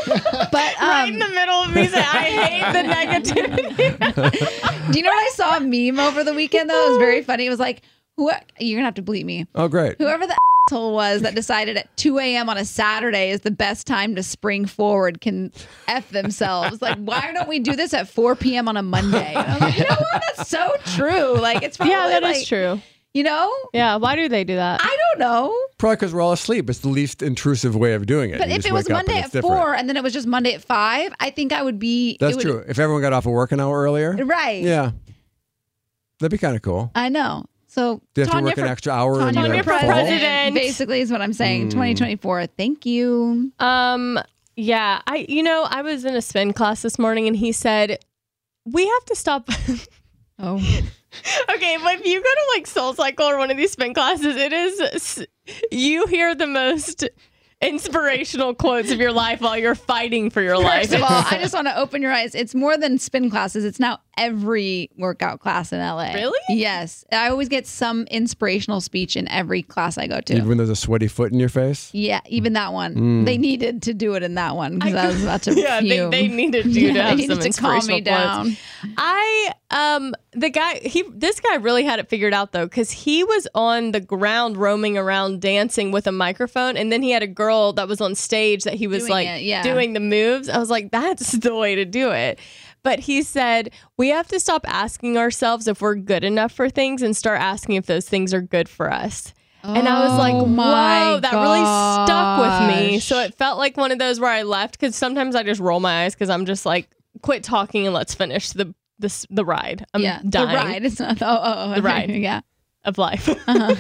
Right in
um,
the middle of me saying, I hate the negativity.
do you know what I saw a meme over the weekend though? It was very funny. It was like, who you're gonna have to bleep me.
Oh, great.
Whoever the asshole was that decided at two a.m. on a Saturday is the best time to spring forward can F themselves. Like, why don't we do this at four p.m. on a Monday? And I was like, you know what? That's so true. Like, it's probably
Yeah, that is
like,
true.
You know?
Yeah, why do they do that?
I don't know.
Probably because we're all asleep. It's the least intrusive way of doing it.
But
You
if
just
it was
wake up and
Monday
it's
at
different.
four and then it was just Monday at five, I think I would be.
That's
it would,
true. If everyone got off of work an hour earlier,
Right.
yeah, that'd be kind of cool.
I know. So
Do you have to
Tanya
work an
for-
extra hour in
Tanya
the
for
fall?
president.
Basically, is what I'm saying.
Mm.
twenty twenty-four. Thank you.
Um, yeah, I, you know, I was in a spin class this morning and he said, we have to stop.
Oh.
Okay, but if you go to like Soul Cycle or one of these spin classes, it is, you hear the most inspirational quotes of your life while you're fighting for your life.
First of all, I just want to open your eyes. It's more than spin classes. It's now every workout class in L A.
Really?
Yes. I always get some inspirational speech in every class I go to.
Even when there's a sweaty foot in your face?
Yeah, even that one.
Mm.
They needed to do it in that one because I, was about to
yeah, they,
fume.
they needed you to
Yeah,
have
they
some
needed to calm
inspirational
me down.
quotes. I um the guy he this guy really had it figured out though, because he was on the ground roaming around dancing with a microphone, and then he had a girl that was on stage that he was
Doing
like
it, yeah.
doing the moves. I was like, that's the way to do it. But he said, we have to stop asking ourselves if we're good enough for things and start asking if those things are good for us. And I was like,
Oh my
whoa, that really stuck with me.
gosh.
So it felt like one of those where I left, because sometimes I just roll my eyes because I'm just like, quit talking and let's finish the the, the ride. I'm
yeah,
dying.
the ride. It's not. Oh, oh,
The ride.
Yeah.
Of life.
Uh-huh.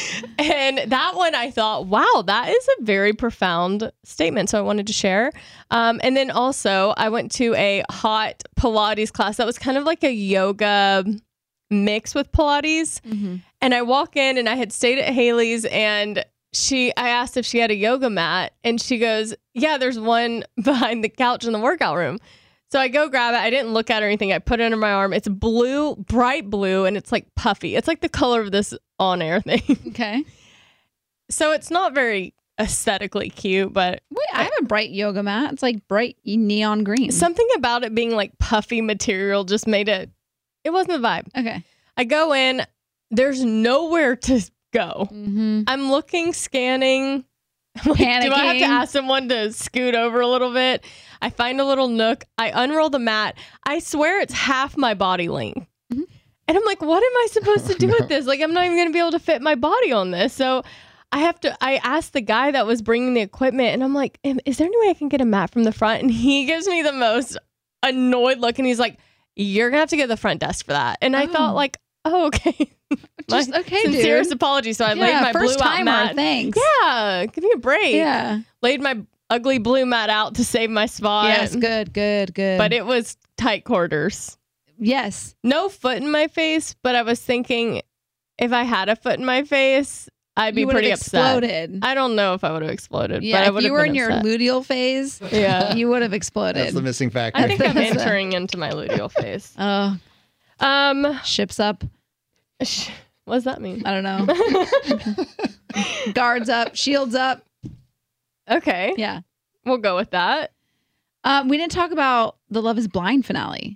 And that one I thought, wow, that is a very profound statement. So I wanted to share. Um, and then also I went to a hot Pilates class that was kind of like a yoga mix with Pilates.
Mm-hmm.
And I walk in and I had stayed at Haley's, and she, I asked if she had a yoga mat, and she goes, yeah, there's one behind the couch in the workout room. So I go grab it. I didn't look at it or anything. I put it under my arm. It's blue, bright blue, and it's like puffy. It's like the color of this on-air thing.
Okay.
So it's not very aesthetically cute, but
Wait, I have a bright yoga mat. It's like bright neon green.
something about it being like puffy material just made it, it wasn't the vibe.
Okay.
I go in, there's nowhere to go.
Mm-hmm.
I'm looking, scanning. I'm like, do I have to
Panicking.
ask someone to scoot over a little bit? I find a little nook. I unroll the mat. I swear it's half my body length.
Mm-hmm.
And I'm like, what am I supposed to do with this? Like, I'm not even going to be able to fit my body on this. So I have to, I asked the guy that was bringing the equipment and I'm like, "Am- is there any way I can get a mat from the front? And he gives me the most annoyed look and he's like, you're going to have to go to the front desk for that. And I
Oh.
thought like, oh, okay.
Just,
My
okay,
sincerest
dude.
apology. So I
Yeah,
laid my
first
blue out
timer,
mat.
thanks.
Yeah, give me a break.
Yeah.
Laid my ugly blue mat out to save my spot.
Yes, good, good, good.
But it was tight quarters.
yes.
No foot in my face, but I was thinking if I had a foot in my face, I'd be
You would've
pretty upset.
exploded.
I don't know if I would have exploded,
Yeah,
but I
if
would
you
have
were
been
in your
upset.
luteal phase,
Yeah.
you would have exploded.
That's the missing factor.
I think I'm
That's a-
entering into my luteal phase.
Oh,
Um,
ships up.
what does that mean?
I don't know. Guards up, shields up.
Okay,
Yeah.
we'll go with that.
Um, we didn't talk about the Love is Blind finale.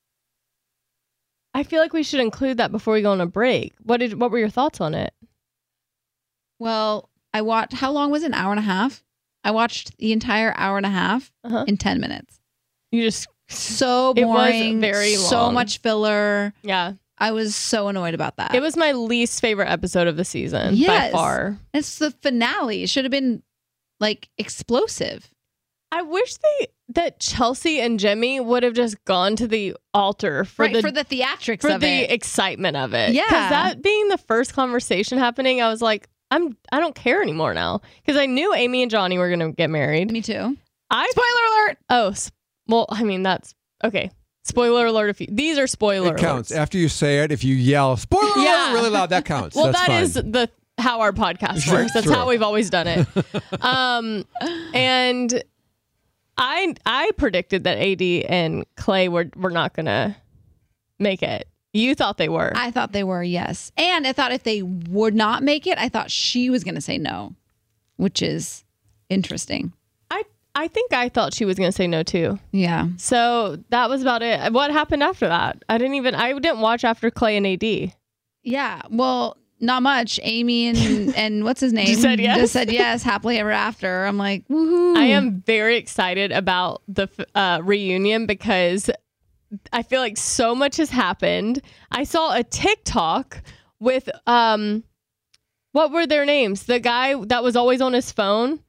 I feel like we should include that before we go on a break. What did? What were your thoughts on it?
Well, I watched, how long was it? An hour and a half? I watched the entire hour and a half
Uh-huh.
in ten minutes.
You just
So
It was
boring.
very
So
long.
much filler.
yeah.
I was so annoyed about that.
It was my least favorite episode of the season
Yes.
by far.
It's the finale. It should have been like explosive.
I wish they that Chelsea and Jimmy would have just gone to the altar for
right,
the
for the theatrics
for
of
the
it.
excitement of it.
Yeah.
because that being the first conversation happening, I was like, I'm I don't care anymore now because I knew Amy and Johnny were gonna get married.
Me too.
I
Spoiler alert.
oh s- well, I mean that's okay. Spoiler alert! If you, these are spoiler
It counts.
alerts.
After you say it, if you yell "spoiler alert"
Yeah.
really loud, that counts.
Well,
That's
that
fine.
is the how our podcast
Sure,
works. That's
true.
how we've always done it. um, and I I predicted that A D and Clay were were not gonna make it. You thought they were.
I thought they were, yes. And I thought if they would not make it, I thought she was going to say no, which is interesting.
I I think I thought she was gonna say no too.
Yeah.
So that was about it. What happened after that? I didn't even. I didn't watch after Clay and A D.
Yeah. Well, not much. Amy and and what's his name?
Just said yes?
Just said yes, happily ever after. I'm like, woohoo.
I am very excited about the uh, reunion because I feel like so much has happened. I saw a TikTok with um, what were their names? The guy that was always on his phone,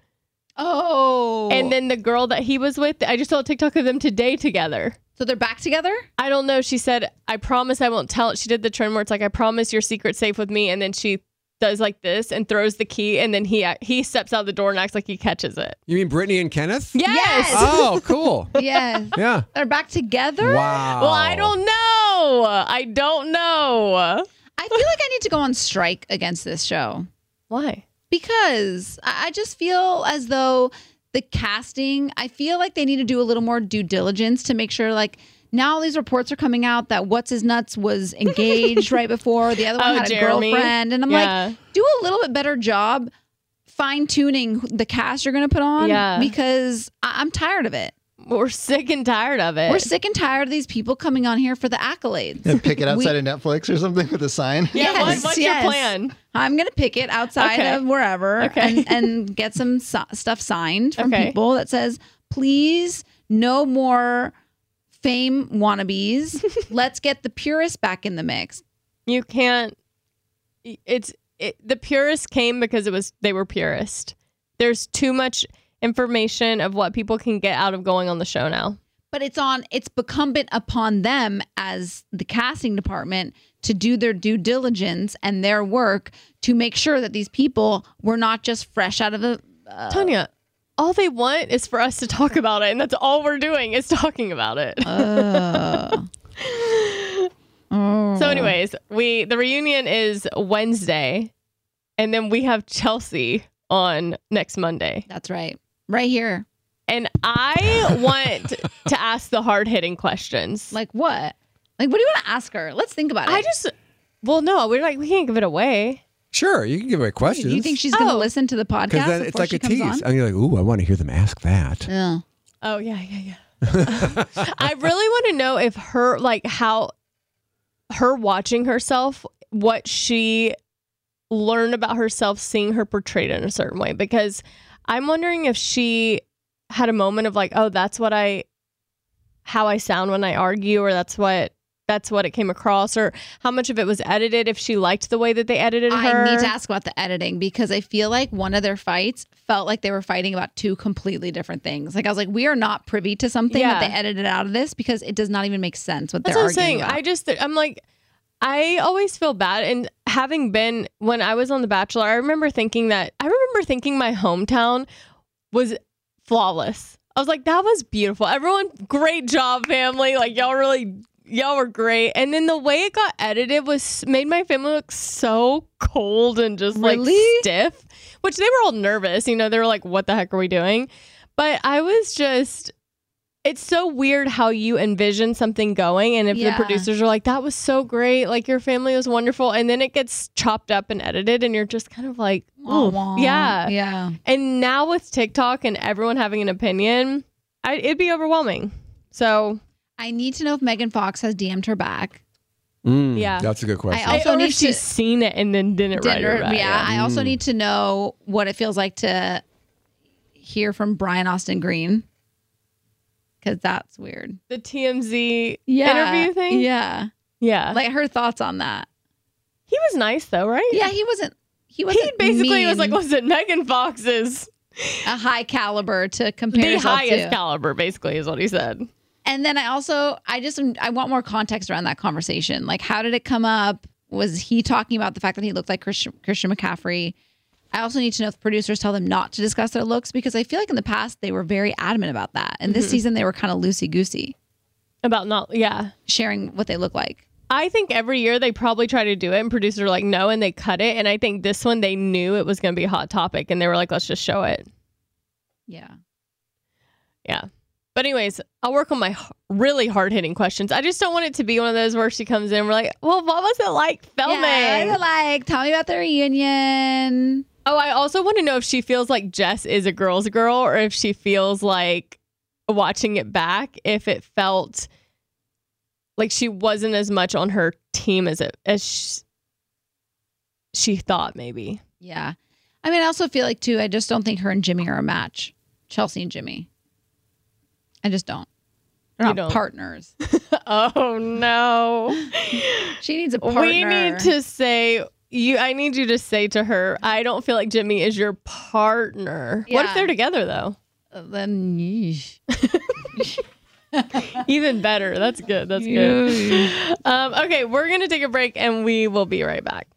Oh.
and then the girl that he was with. I just saw a TikTok of them today together.
So they're back together?
I don't know. She said, "I promise I won't tell it." She did the trend where it's like, "I promise your secret's safe with me," and then she does like this and throws the key, and then he he steps out the door and acts like he catches it.
You mean Brittany and Kenneth?
Yes.
Oh, cool.
Yes.
Yeah.
They're back together?
Wow.
Well, I don't know. I don't know.
I feel like I need to go on strike against this show.
Why?
Because I I just feel as though the casting, I feel like they need to do a little more due diligence to make sure, like, now all these reports are coming out that What's His Nuts was engaged right before, the other one
Oh,
had a
Jeremy.
girlfriend. And I'm
Yeah.
like, do a little bit better job fine tuning the cast you're going to put on.
Yeah.
Because I- I'm tired of it.
We're sick and tired of it.
We're sick and tired of these people coming on here for the accolades.
And pick it outside
We-
of Netflix or something with a sign.
Yeah, what-
Yes,
what's
yes.
your plan?
I'm going to pick it outside
Okay.
of wherever
Okay.
and, and get some so- stuff signed from
Okay.
people that says, please, no more fame wannabes. Let's get the purists back in the mix.
You can't. It's it, the purist came because it was they were purist. There's too much information of what people can get out of going on the show now.
But it's on, it's incumbent upon them as the casting department to do their due diligence and their work to make sure that these people were not just fresh out of the. Uh,
Tanya, all they want is for us to talk about it, and that's all we're doing is talking about it.
uh, oh.
So, anyways, we the reunion is Wednesday, and then we have Chelsea on next Monday.
That's right. Right here.
And I want to ask the hard hitting questions.
Like what? Like what do you want to ask her? Let's think about it.
I just, well, no, we're like we can't give it away.
Sure, you can give away questions.
Do you think she's going to
Oh.
listen to the podcast?
Because then
before
it's like
she
a
comes
tease.
on?
And you're like, ooh, I want to hear them ask that.
Yeah.
Oh, yeah, yeah, yeah. I really want to know if her, like, how her watching herself, what she learned about herself seeing her portrayed in a certain way. Because I'm wondering if she had a moment of like, oh, that's what I, how I sound when I argue, or that's what, that's what it came across, or how much of it was edited, if she liked the way that they edited her.
I need to ask about the editing because I feel like one of their fights felt like they were fighting about two completely different things. Like I was like, we are not privy to something
Yeah.
that they edited out of this because it does not even make sense what
That's
they're
what I'm
arguing
saying.
about.
I just, I'm like, I always feel bad. And having been, when I was on The Bachelor, I remember thinking that, I remember thinking my hometown was flawless. I was like, that was beautiful. Everyone, great job, family. Like, y'all really, y'all were great. And then the way it got edited was made my family look so cold and just like
Really?
stiff, which they were all nervous. You know, they were like, what the heck are we doing? But I was just, it's so weird how you envision something going. And if
Yeah.
the producers are like, that was so great, like your family was wonderful. And then it gets chopped up and edited and you're just kind of like,
Wah,
ooh,
wah.
yeah.
Yeah.
And now with TikTok and everyone having an opinion, I, it'd be overwhelming. So
I need to know if Megan Fox has D M'd her back.
Mm,
Yeah.
That's a good question.
I also
or
need
if she's
to-
seen it and then didn't write
Dinner,
her back.
yeah, I also need to know what it feels like to hear from Brian Austin Green. Because that's weird.
The T M Z
Yeah.
interview thing.
Yeah.
Yeah.
Like her thoughts on that.
He was nice though, right?
Yeah, he wasn't he wasn't
He basically was like,
mean,
listen, Megan Fox is
a high caliber to compare
the
yourself
highest
to.
caliber, basically, is what he said.
And then I also I just I want more context around that conversation. Like how did it come up? Was he talking about the fact that he looked like Christian, Christian McCaffrey? I also need to know if producers tell them not to discuss their looks because I feel like in the past they were very adamant about that. And this season they were kind of loosey-goosey,
About not, yeah.
sharing what they look like.
I think every year they probably try to do it and producers are like, no, and they cut it. And I think this one they knew it was going to be a hot topic and they were like, let's just show it.
Yeah.
Yeah. But anyways, I'll work on my h- really hard-hitting questions. I just don't want it to be one of those where she comes in and we're like, well, what was it like filming?
Yeah, like, tell me about the reunion.
Oh, I also want to know if she feels like Jess is a girl's girl or if she feels like watching it back, if it felt like she wasn't as much on her team as it as she, she thought maybe.
Yeah. I mean, I also feel like, too, I just don't think her and Jimmy are a match. Chelsea and Jimmy. I just don't. They're
You
not
don't.
partners.
Oh, no.
She needs a partner.
We need to say... You, I need you to say to her, I don't feel like Jimmy is your partner. What if
Yeah.
they're together, though?
Uh, Then, yeesh.
Even better. That's good. That's good. Um, okay, we're going to take a break and we will be right back.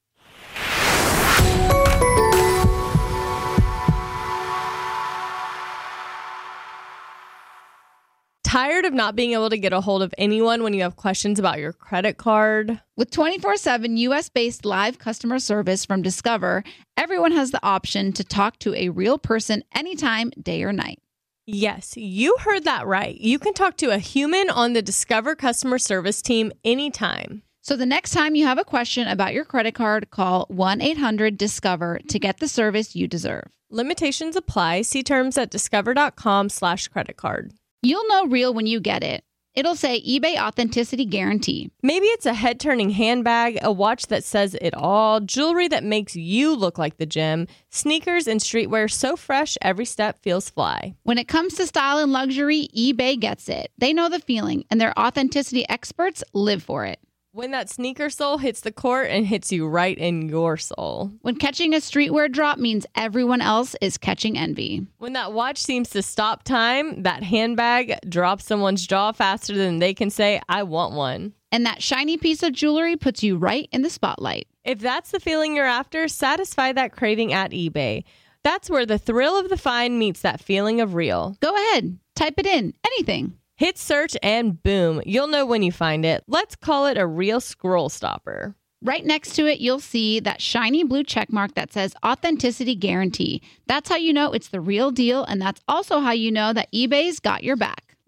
Tired of not being able to get a hold of anyone when you have questions about your credit card?
With twenty-four seven U S-based live customer service from Discover, everyone has the option to talk to a real person anytime, day or night.
Yes, you heard that right. You can talk to a human on the Discover customer service team anytime.
So the next time you have a question about your credit card, call one eight hundred discover to get the service you deserve.
Limitations apply. See terms at discover.com slash credit card.
You'll know real when you get it. It'll say eBay Authenticity Guarantee.
Maybe it's a head-turning handbag, a watch that says it all, jewelry that makes you look like the gym, sneakers and streetwear so fresh every step feels fly.
When it comes to style and luxury, eBay gets it. They know the feeling, and their authenticity experts live for it.
When that sneaker sole hits the court and hits you right in your soul.
When catching a streetwear drop means everyone else is catching envy.
When that watch seems to stop time, that handbag drops someone's jaw faster than they can say, I want one.
And that shiny piece of jewelry puts you right in the spotlight.
If that's the feeling you're after, satisfy that craving at eBay. That's where the thrill of the find meets that feeling of real.
Go ahead, type it in, anything.
Hit search and boom, you'll know when you find it. Let's call it a real scroll stopper.
Right next to it, you'll see that shiny blue check mark that says Authenticity Guarantee. That's how you know it's the real deal, and that's also how you know that eBay's got your back.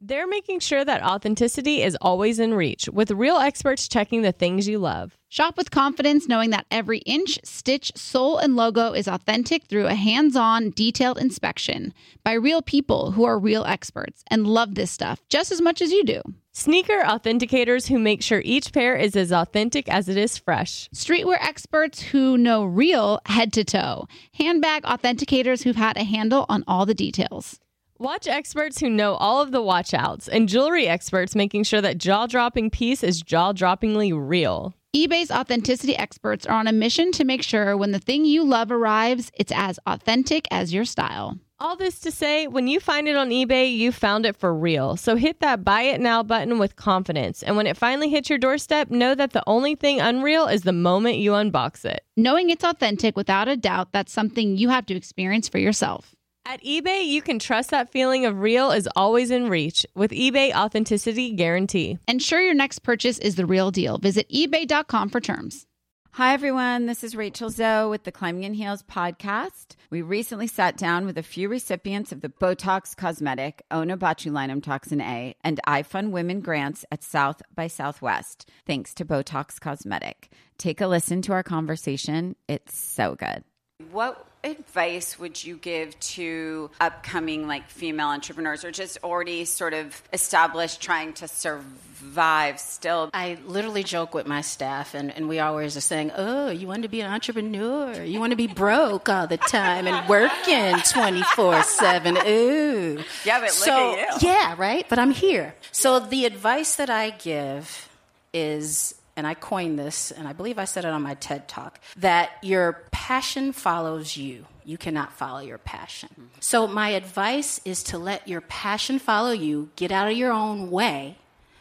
They're making sure that authenticity is always in reach, with real experts checking the things you love.
Shop with confidence, knowing that every inch, stitch, sole, and logo is authentic through a hands-on, detailed inspection by real people who are real experts and love this stuff just as much as you do.
Sneaker authenticators who make sure each pair is as authentic as it is fresh.
Streetwear experts who know real head to toe. Handbag authenticators who've had a handle on all the details.
Watch experts who know all of the watch outs, and jewelry experts making sure that jaw-dropping piece is jaw-droppingly real.
eBay's authenticity experts are on a mission to make sure when the thing you love arrives, it's as authentic as your style.
All this to say, when you find it on eBay, you found it for real. So hit that buy it now button with confidence. And when it finally hits your doorstep, know that the only thing unreal is the moment you unbox it.
Knowing it's authentic without a doubt, that's something you have to experience for yourself.
At eBay, you can trust that feeling of real is always in reach with eBay Authenticity Guarantee.
Ensure your next purchase is the real deal. Visit ebay dot com for terms.
Hi, everyone. This is Rachel Zoe with the Climbing in Heels podcast. We recently sat down with a few recipients of the Botox Cosmetic, Onabotulinum Toxin A, and iFund Women grants at South by Southwest, thanks to Botox Cosmetic. Take a listen to our conversation. It's so good. What advice would you give to upcoming like female entrepreneurs or just already sort of established trying to survive still?
I literally joke with my staff, and, and we always are saying, oh, you want to be an entrepreneur. You want to be broke all the time and working twenty-four seven. Ooh.
Yeah, but
so,
look at you.
Yeah, right? But I'm here. So the advice that I give is, and I coined this, and I believe I said it on my TED Talk, that your passion follows you. You cannot follow your passion. So my advice is to let your passion follow you, get out of your own way,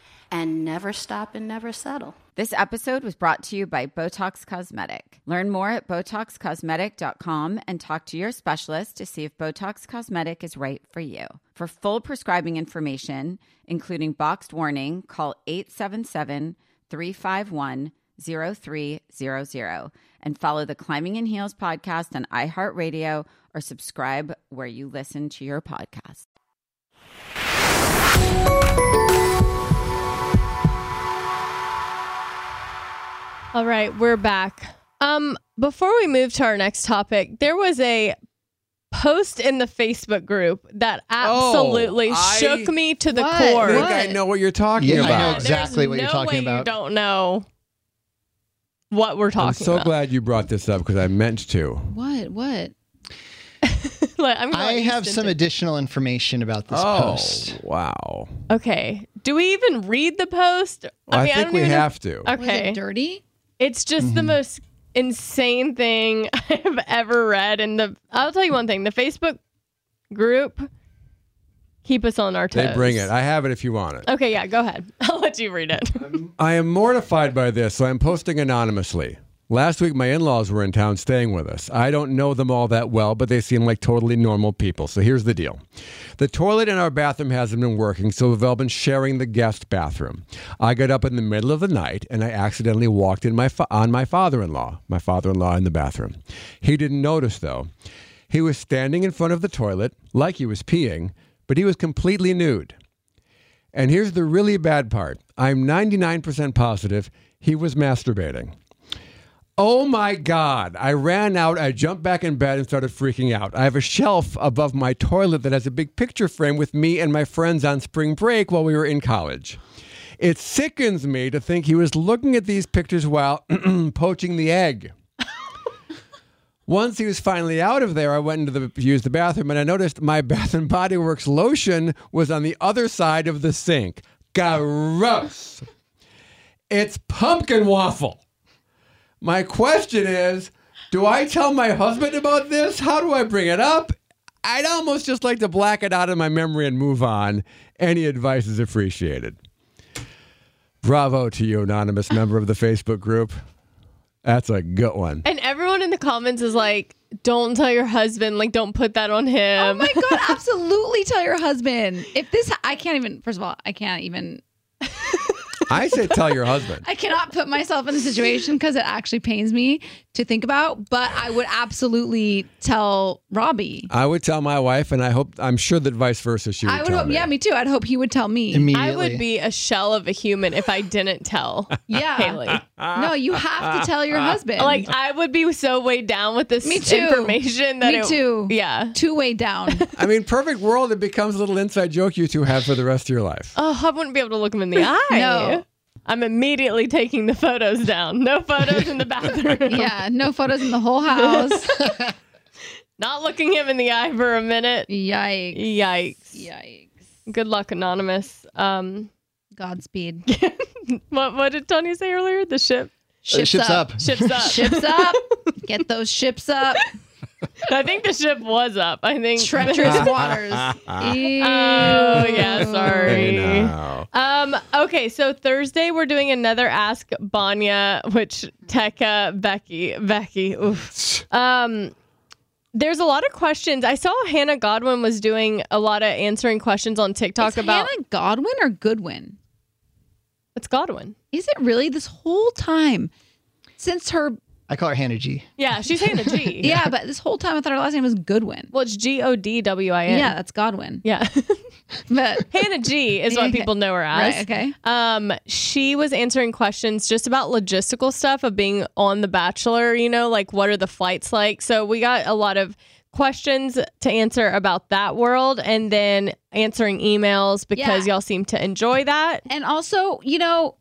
and never stop and never settle.
This episode was brought to you by Botox Cosmetic. Learn more at botox cosmetic dot com and talk to your specialist to see if Botox Cosmetic is right for you. For full prescribing information, including boxed warning, call eight seven seven, three five one, zero three zero zero and follow the Climbing in Heels podcast on iHeartRadio or subscribe where you listen to your podcast.
All right, we're back. Um, before we move to our next topic, there was a post in the Facebook group that absolutely
oh, I,
shook me to the
what?
core.
I think I know what you're talking
Yeah,
about.
I know exactly
There's
what
no
you're talking
way
about.
You don't know what we're talking
I'm so
about.
glad you brought this up because I meant to.
What? What?
Like, I'm
I
going
have some
into-
additional information about this
Oh,
post.
wow.
Okay. Do we even read the post?
I,
mean,
think
don't
we
even know-
have to.
Was
Okay.
it dirty?
It's just
Mm-hmm.
the most insane thing I've ever read. And the I'll tell you one thing: the Facebook group keep us on our toes.
They bring it. I have it if you want it.
Okay, yeah, go ahead. I'll let you read it.
I am mortified by this, so I'm posting anonymously. Last week, my in-laws were in town staying with us. I don't know them all that well, but they seem like totally normal people. So here's the deal. The toilet in our bathroom hasn't been working, so we've all been sharing the guest bathroom. I got up in the middle of the night, and I accidentally walked in my fa- on my father-in-law, my father-in-law in the bathroom. He didn't notice, though. He was standing in front of the toilet like he was peeing, but he was completely nude. And here's the really bad part. I'm ninety-nine percent positive he was masturbating. Oh my God. I ran out, I jumped back in bed and started freaking out. I have a shelf above my toilet that has a big picture frame with me and my friends on spring break while we were in college. It sickens me to think he was looking at these pictures while poaching the egg. Once he was finally out of there, I went into the use the bathroom and I noticed my Bath and Body Works lotion was on the other side of the sink. Gross. It's pumpkin waffle. My question is, do I tell my husband about this? How do I bring it up? I'd almost just like to black it out of my memory and move on. Any advice is appreciated. Bravo to you, anonymous member of the Facebook group. That's a good one.
And everyone in the comments is like, don't tell your husband, like, don't put that on him.
Oh my God, absolutely tell your husband. If this, I can't even, first of all, I can't even
I say tell your husband.
I cannot put myself in the situation because it actually pains me to think about, but I would absolutely tell Robbie.
I would tell my wife, and I hope, I'm sure that vice versa she would
I would
tell
hope,
me.
yeah, me too. I'd hope he would tell me.
Immediately.
I would be a shell of a human if I didn't tell
Yeah.
Haley.
No, you have to tell your husband.
Like, I would be so weighed down with this
Me too.
information that
Me
it,
too.
Yeah.
Two way down.
I mean, perfect world, it becomes a little inside joke you two have for the rest of your life.
Oh, I wouldn't be able to look him in the eye.
No.
I'm immediately taking the photos down. No photos in the bathroom.
Yeah, no photos in the whole house.
Not looking him in the eye for a minute.
Yikes.
Yikes.
Yikes.
Good luck, Anonymous. Um,
Godspeed.
what, what did Tanya say earlier? The ship?
Ships,
ships
up.
up.
Ship's up.
Ships up. Get those ships up.
I think the ship was up. I think.
Treacherous waters. Ew.
Oh, yeah, sorry.
Hey, now.
Um, okay, so Thursday we're doing another Ask Banya, which Tekka, Becky, Becky, oof. Um, there's a lot of questions. I saw Hannah Godwin was doing a lot of answering questions on TikTok
Is
about.
Hannah Godwin or Goodwin?
It's Godwin.
Is it really this whole time since her?
I call her Hannah G.
Yeah, she's Hannah G.
Yeah, but this whole time I thought her last name was Goodwin.
Well, it's G O D W I N.
Yeah, that's Godwin.
Yeah.
But
Hannah G is what people know her as.
Right, okay.
Um, she was answering questions just about logistical stuff of being on The Bachelor, you know, like what are the flights like? So we got a lot of questions to answer about that world and then answering emails because
Yeah.
y'all seem to enjoy that.
And also, you know,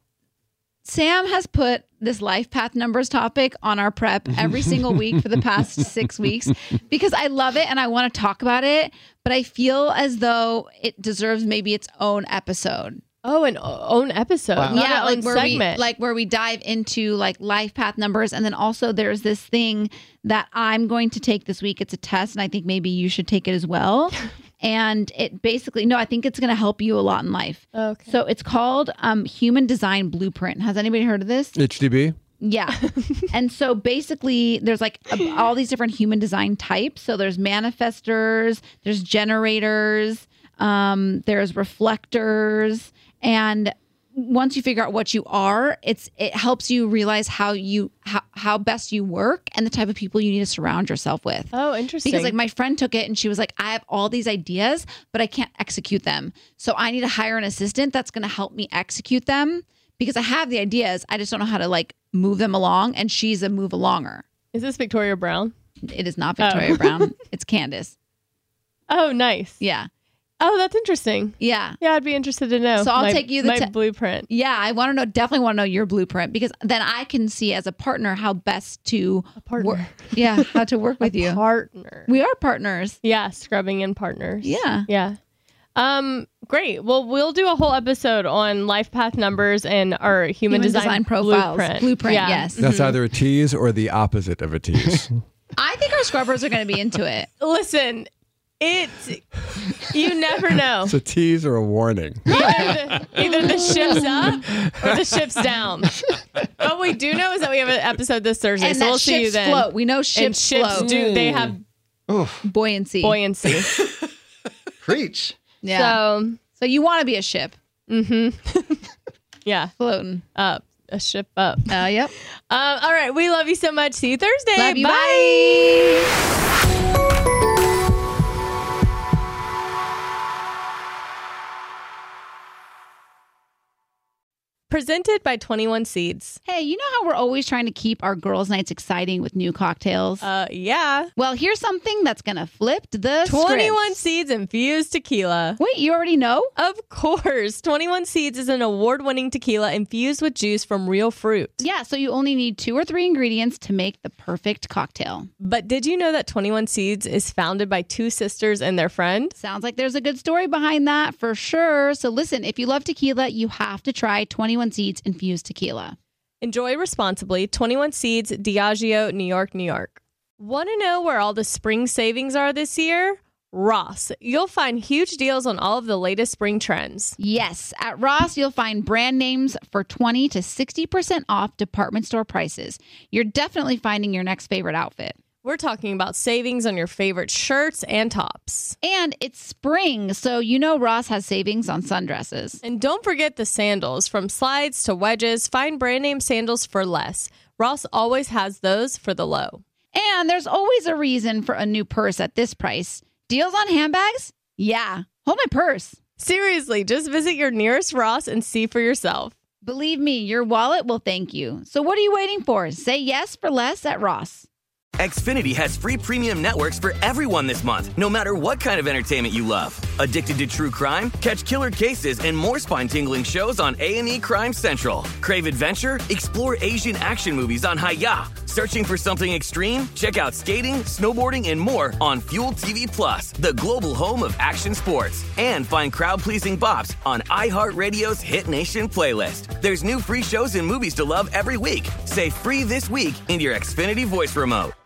Sam has put this life path numbers topic on our prep every single week for the past six weeks because I love it and I want to talk about it, but I feel as though it deserves maybe its own episode.
Oh, an o- own episode,
Wow.
not
yeah,
an
like
own
where
segment.
we like where we dive into like life path numbers, and then also there's this thing that I'm going to take this week. It's a test, and I think maybe you should take it as well. And it basically, no, I think it's going to help you a lot in life.
Okay.
So it's called um, Human Design Blueprint. Has anybody heard of this?
H D B?
Yeah. And so basically there's like a, all these different human design types. So there's manifestors, there's generators, um, there's reflectors. And once you figure out what you are, it's it helps you realize how you how, how best you work and the type of people you need to surround yourself with.
Oh, interesting.
Because like my friend took it and she was like, I have all these ideas, but I can't execute them. So I need to hire an assistant that's going to help me execute them because I have the ideas. I just don't know how to like move them along. And she's a move alonger.
Is this Victoria Brown?
It is not Victoria
Oh.
Brown. It's Candace.
Oh, nice.
Yeah.
Oh, that's interesting.
Yeah.
Yeah, I'd be interested to know.
So I'll
my,
take you the
my
te-
blueprint.
Yeah. I want to know, definitely want to know your blueprint because then I can see as a partner how best to
partner.
work. Yeah. How to work with
A
you.
partner.
We are partners.
Yeah, scrubbing in partners.
Yeah.
Yeah. Um, great. Well, we'll do a whole episode on life path numbers and our human,
Human
design,
design profiles.
Blueprint.
Blueprint,
Yeah.
yes.
That's either a tease or the opposite of a tease.
I think our scrubbers are going to be into it.
Listen, it, you never know.
It's a tease or a warning.
Either the, either the ship's up or the ship's down. What we do know is that we have an episode this Thursday,
And
so
that
we'll see you
ships
then.
float. We know
and
ships,
ships
float.
do. They have
Buoyancy.
buoyancy.
Preach.
Yeah.
So,
So you want to be a ship
mm-hmm. yeah,
floating.
up a ship up.
Uh, yep.
Um, all right, we love you so much. See you Thursday.
Love you.
Bye.
Bye.
Presented by twenty-one Seeds.
Hey, you know how we're always trying to keep our girls' nights exciting with new cocktails?
Uh, yeah.
Well, here's something that's going to flip the
twenty-one
script.
Seeds infused tequila.
Wait, you already know?
Of course. twenty-one Seeds is an award-winning tequila infused with juice from real fruit.
Yeah, so you only need two or three ingredients to make the perfect cocktail.
But did you know that twenty-one Seeds is founded by two sisters and their friend?
Sounds like there's a good story behind that for sure. So listen, if you love tequila, you have to try twenty-one Seeds infused tequila.
Enjoy responsibly. twenty-one Seeds, Diageo, New York, New York. Want to know where all the spring savings are this year? Ross. You'll find huge deals on all of the latest spring trends.
Yes, at Ross, you'll find brand names for twenty to sixty percent off department store prices. You're definitely finding your next favorite outfit.
We're talking about savings on your favorite shirts and tops.
And it's spring, so you know Ross has savings on sundresses.
And don't forget the sandals. From slides to wedges, find brand name sandals for less. Ross always has those for the low.
And there's always a reason for a new purse at this price. Deals on handbags? Yeah. Hold my purse.
Seriously, just visit your nearest Ross and see for yourself.
Believe me, your wallet will thank you. So what are you waiting for? Say yes for less at Ross.
Xfinity has free premium networks for everyone this month, no matter what kind of entertainment you love. Addicted to true crime? Catch killer cases and more spine-tingling shows on A and E Crime Central. Crave adventure? Explore Asian action movies on Hi-Ya. Searching for something extreme? Check out skating, snowboarding, and more on Fuel T V Plus, the global home of action sports. And find crowd-pleasing bops on iHeartRadio's Hit Nation playlist. There's new free shows and movies to love every week. Say free this week in your Xfinity voice remote.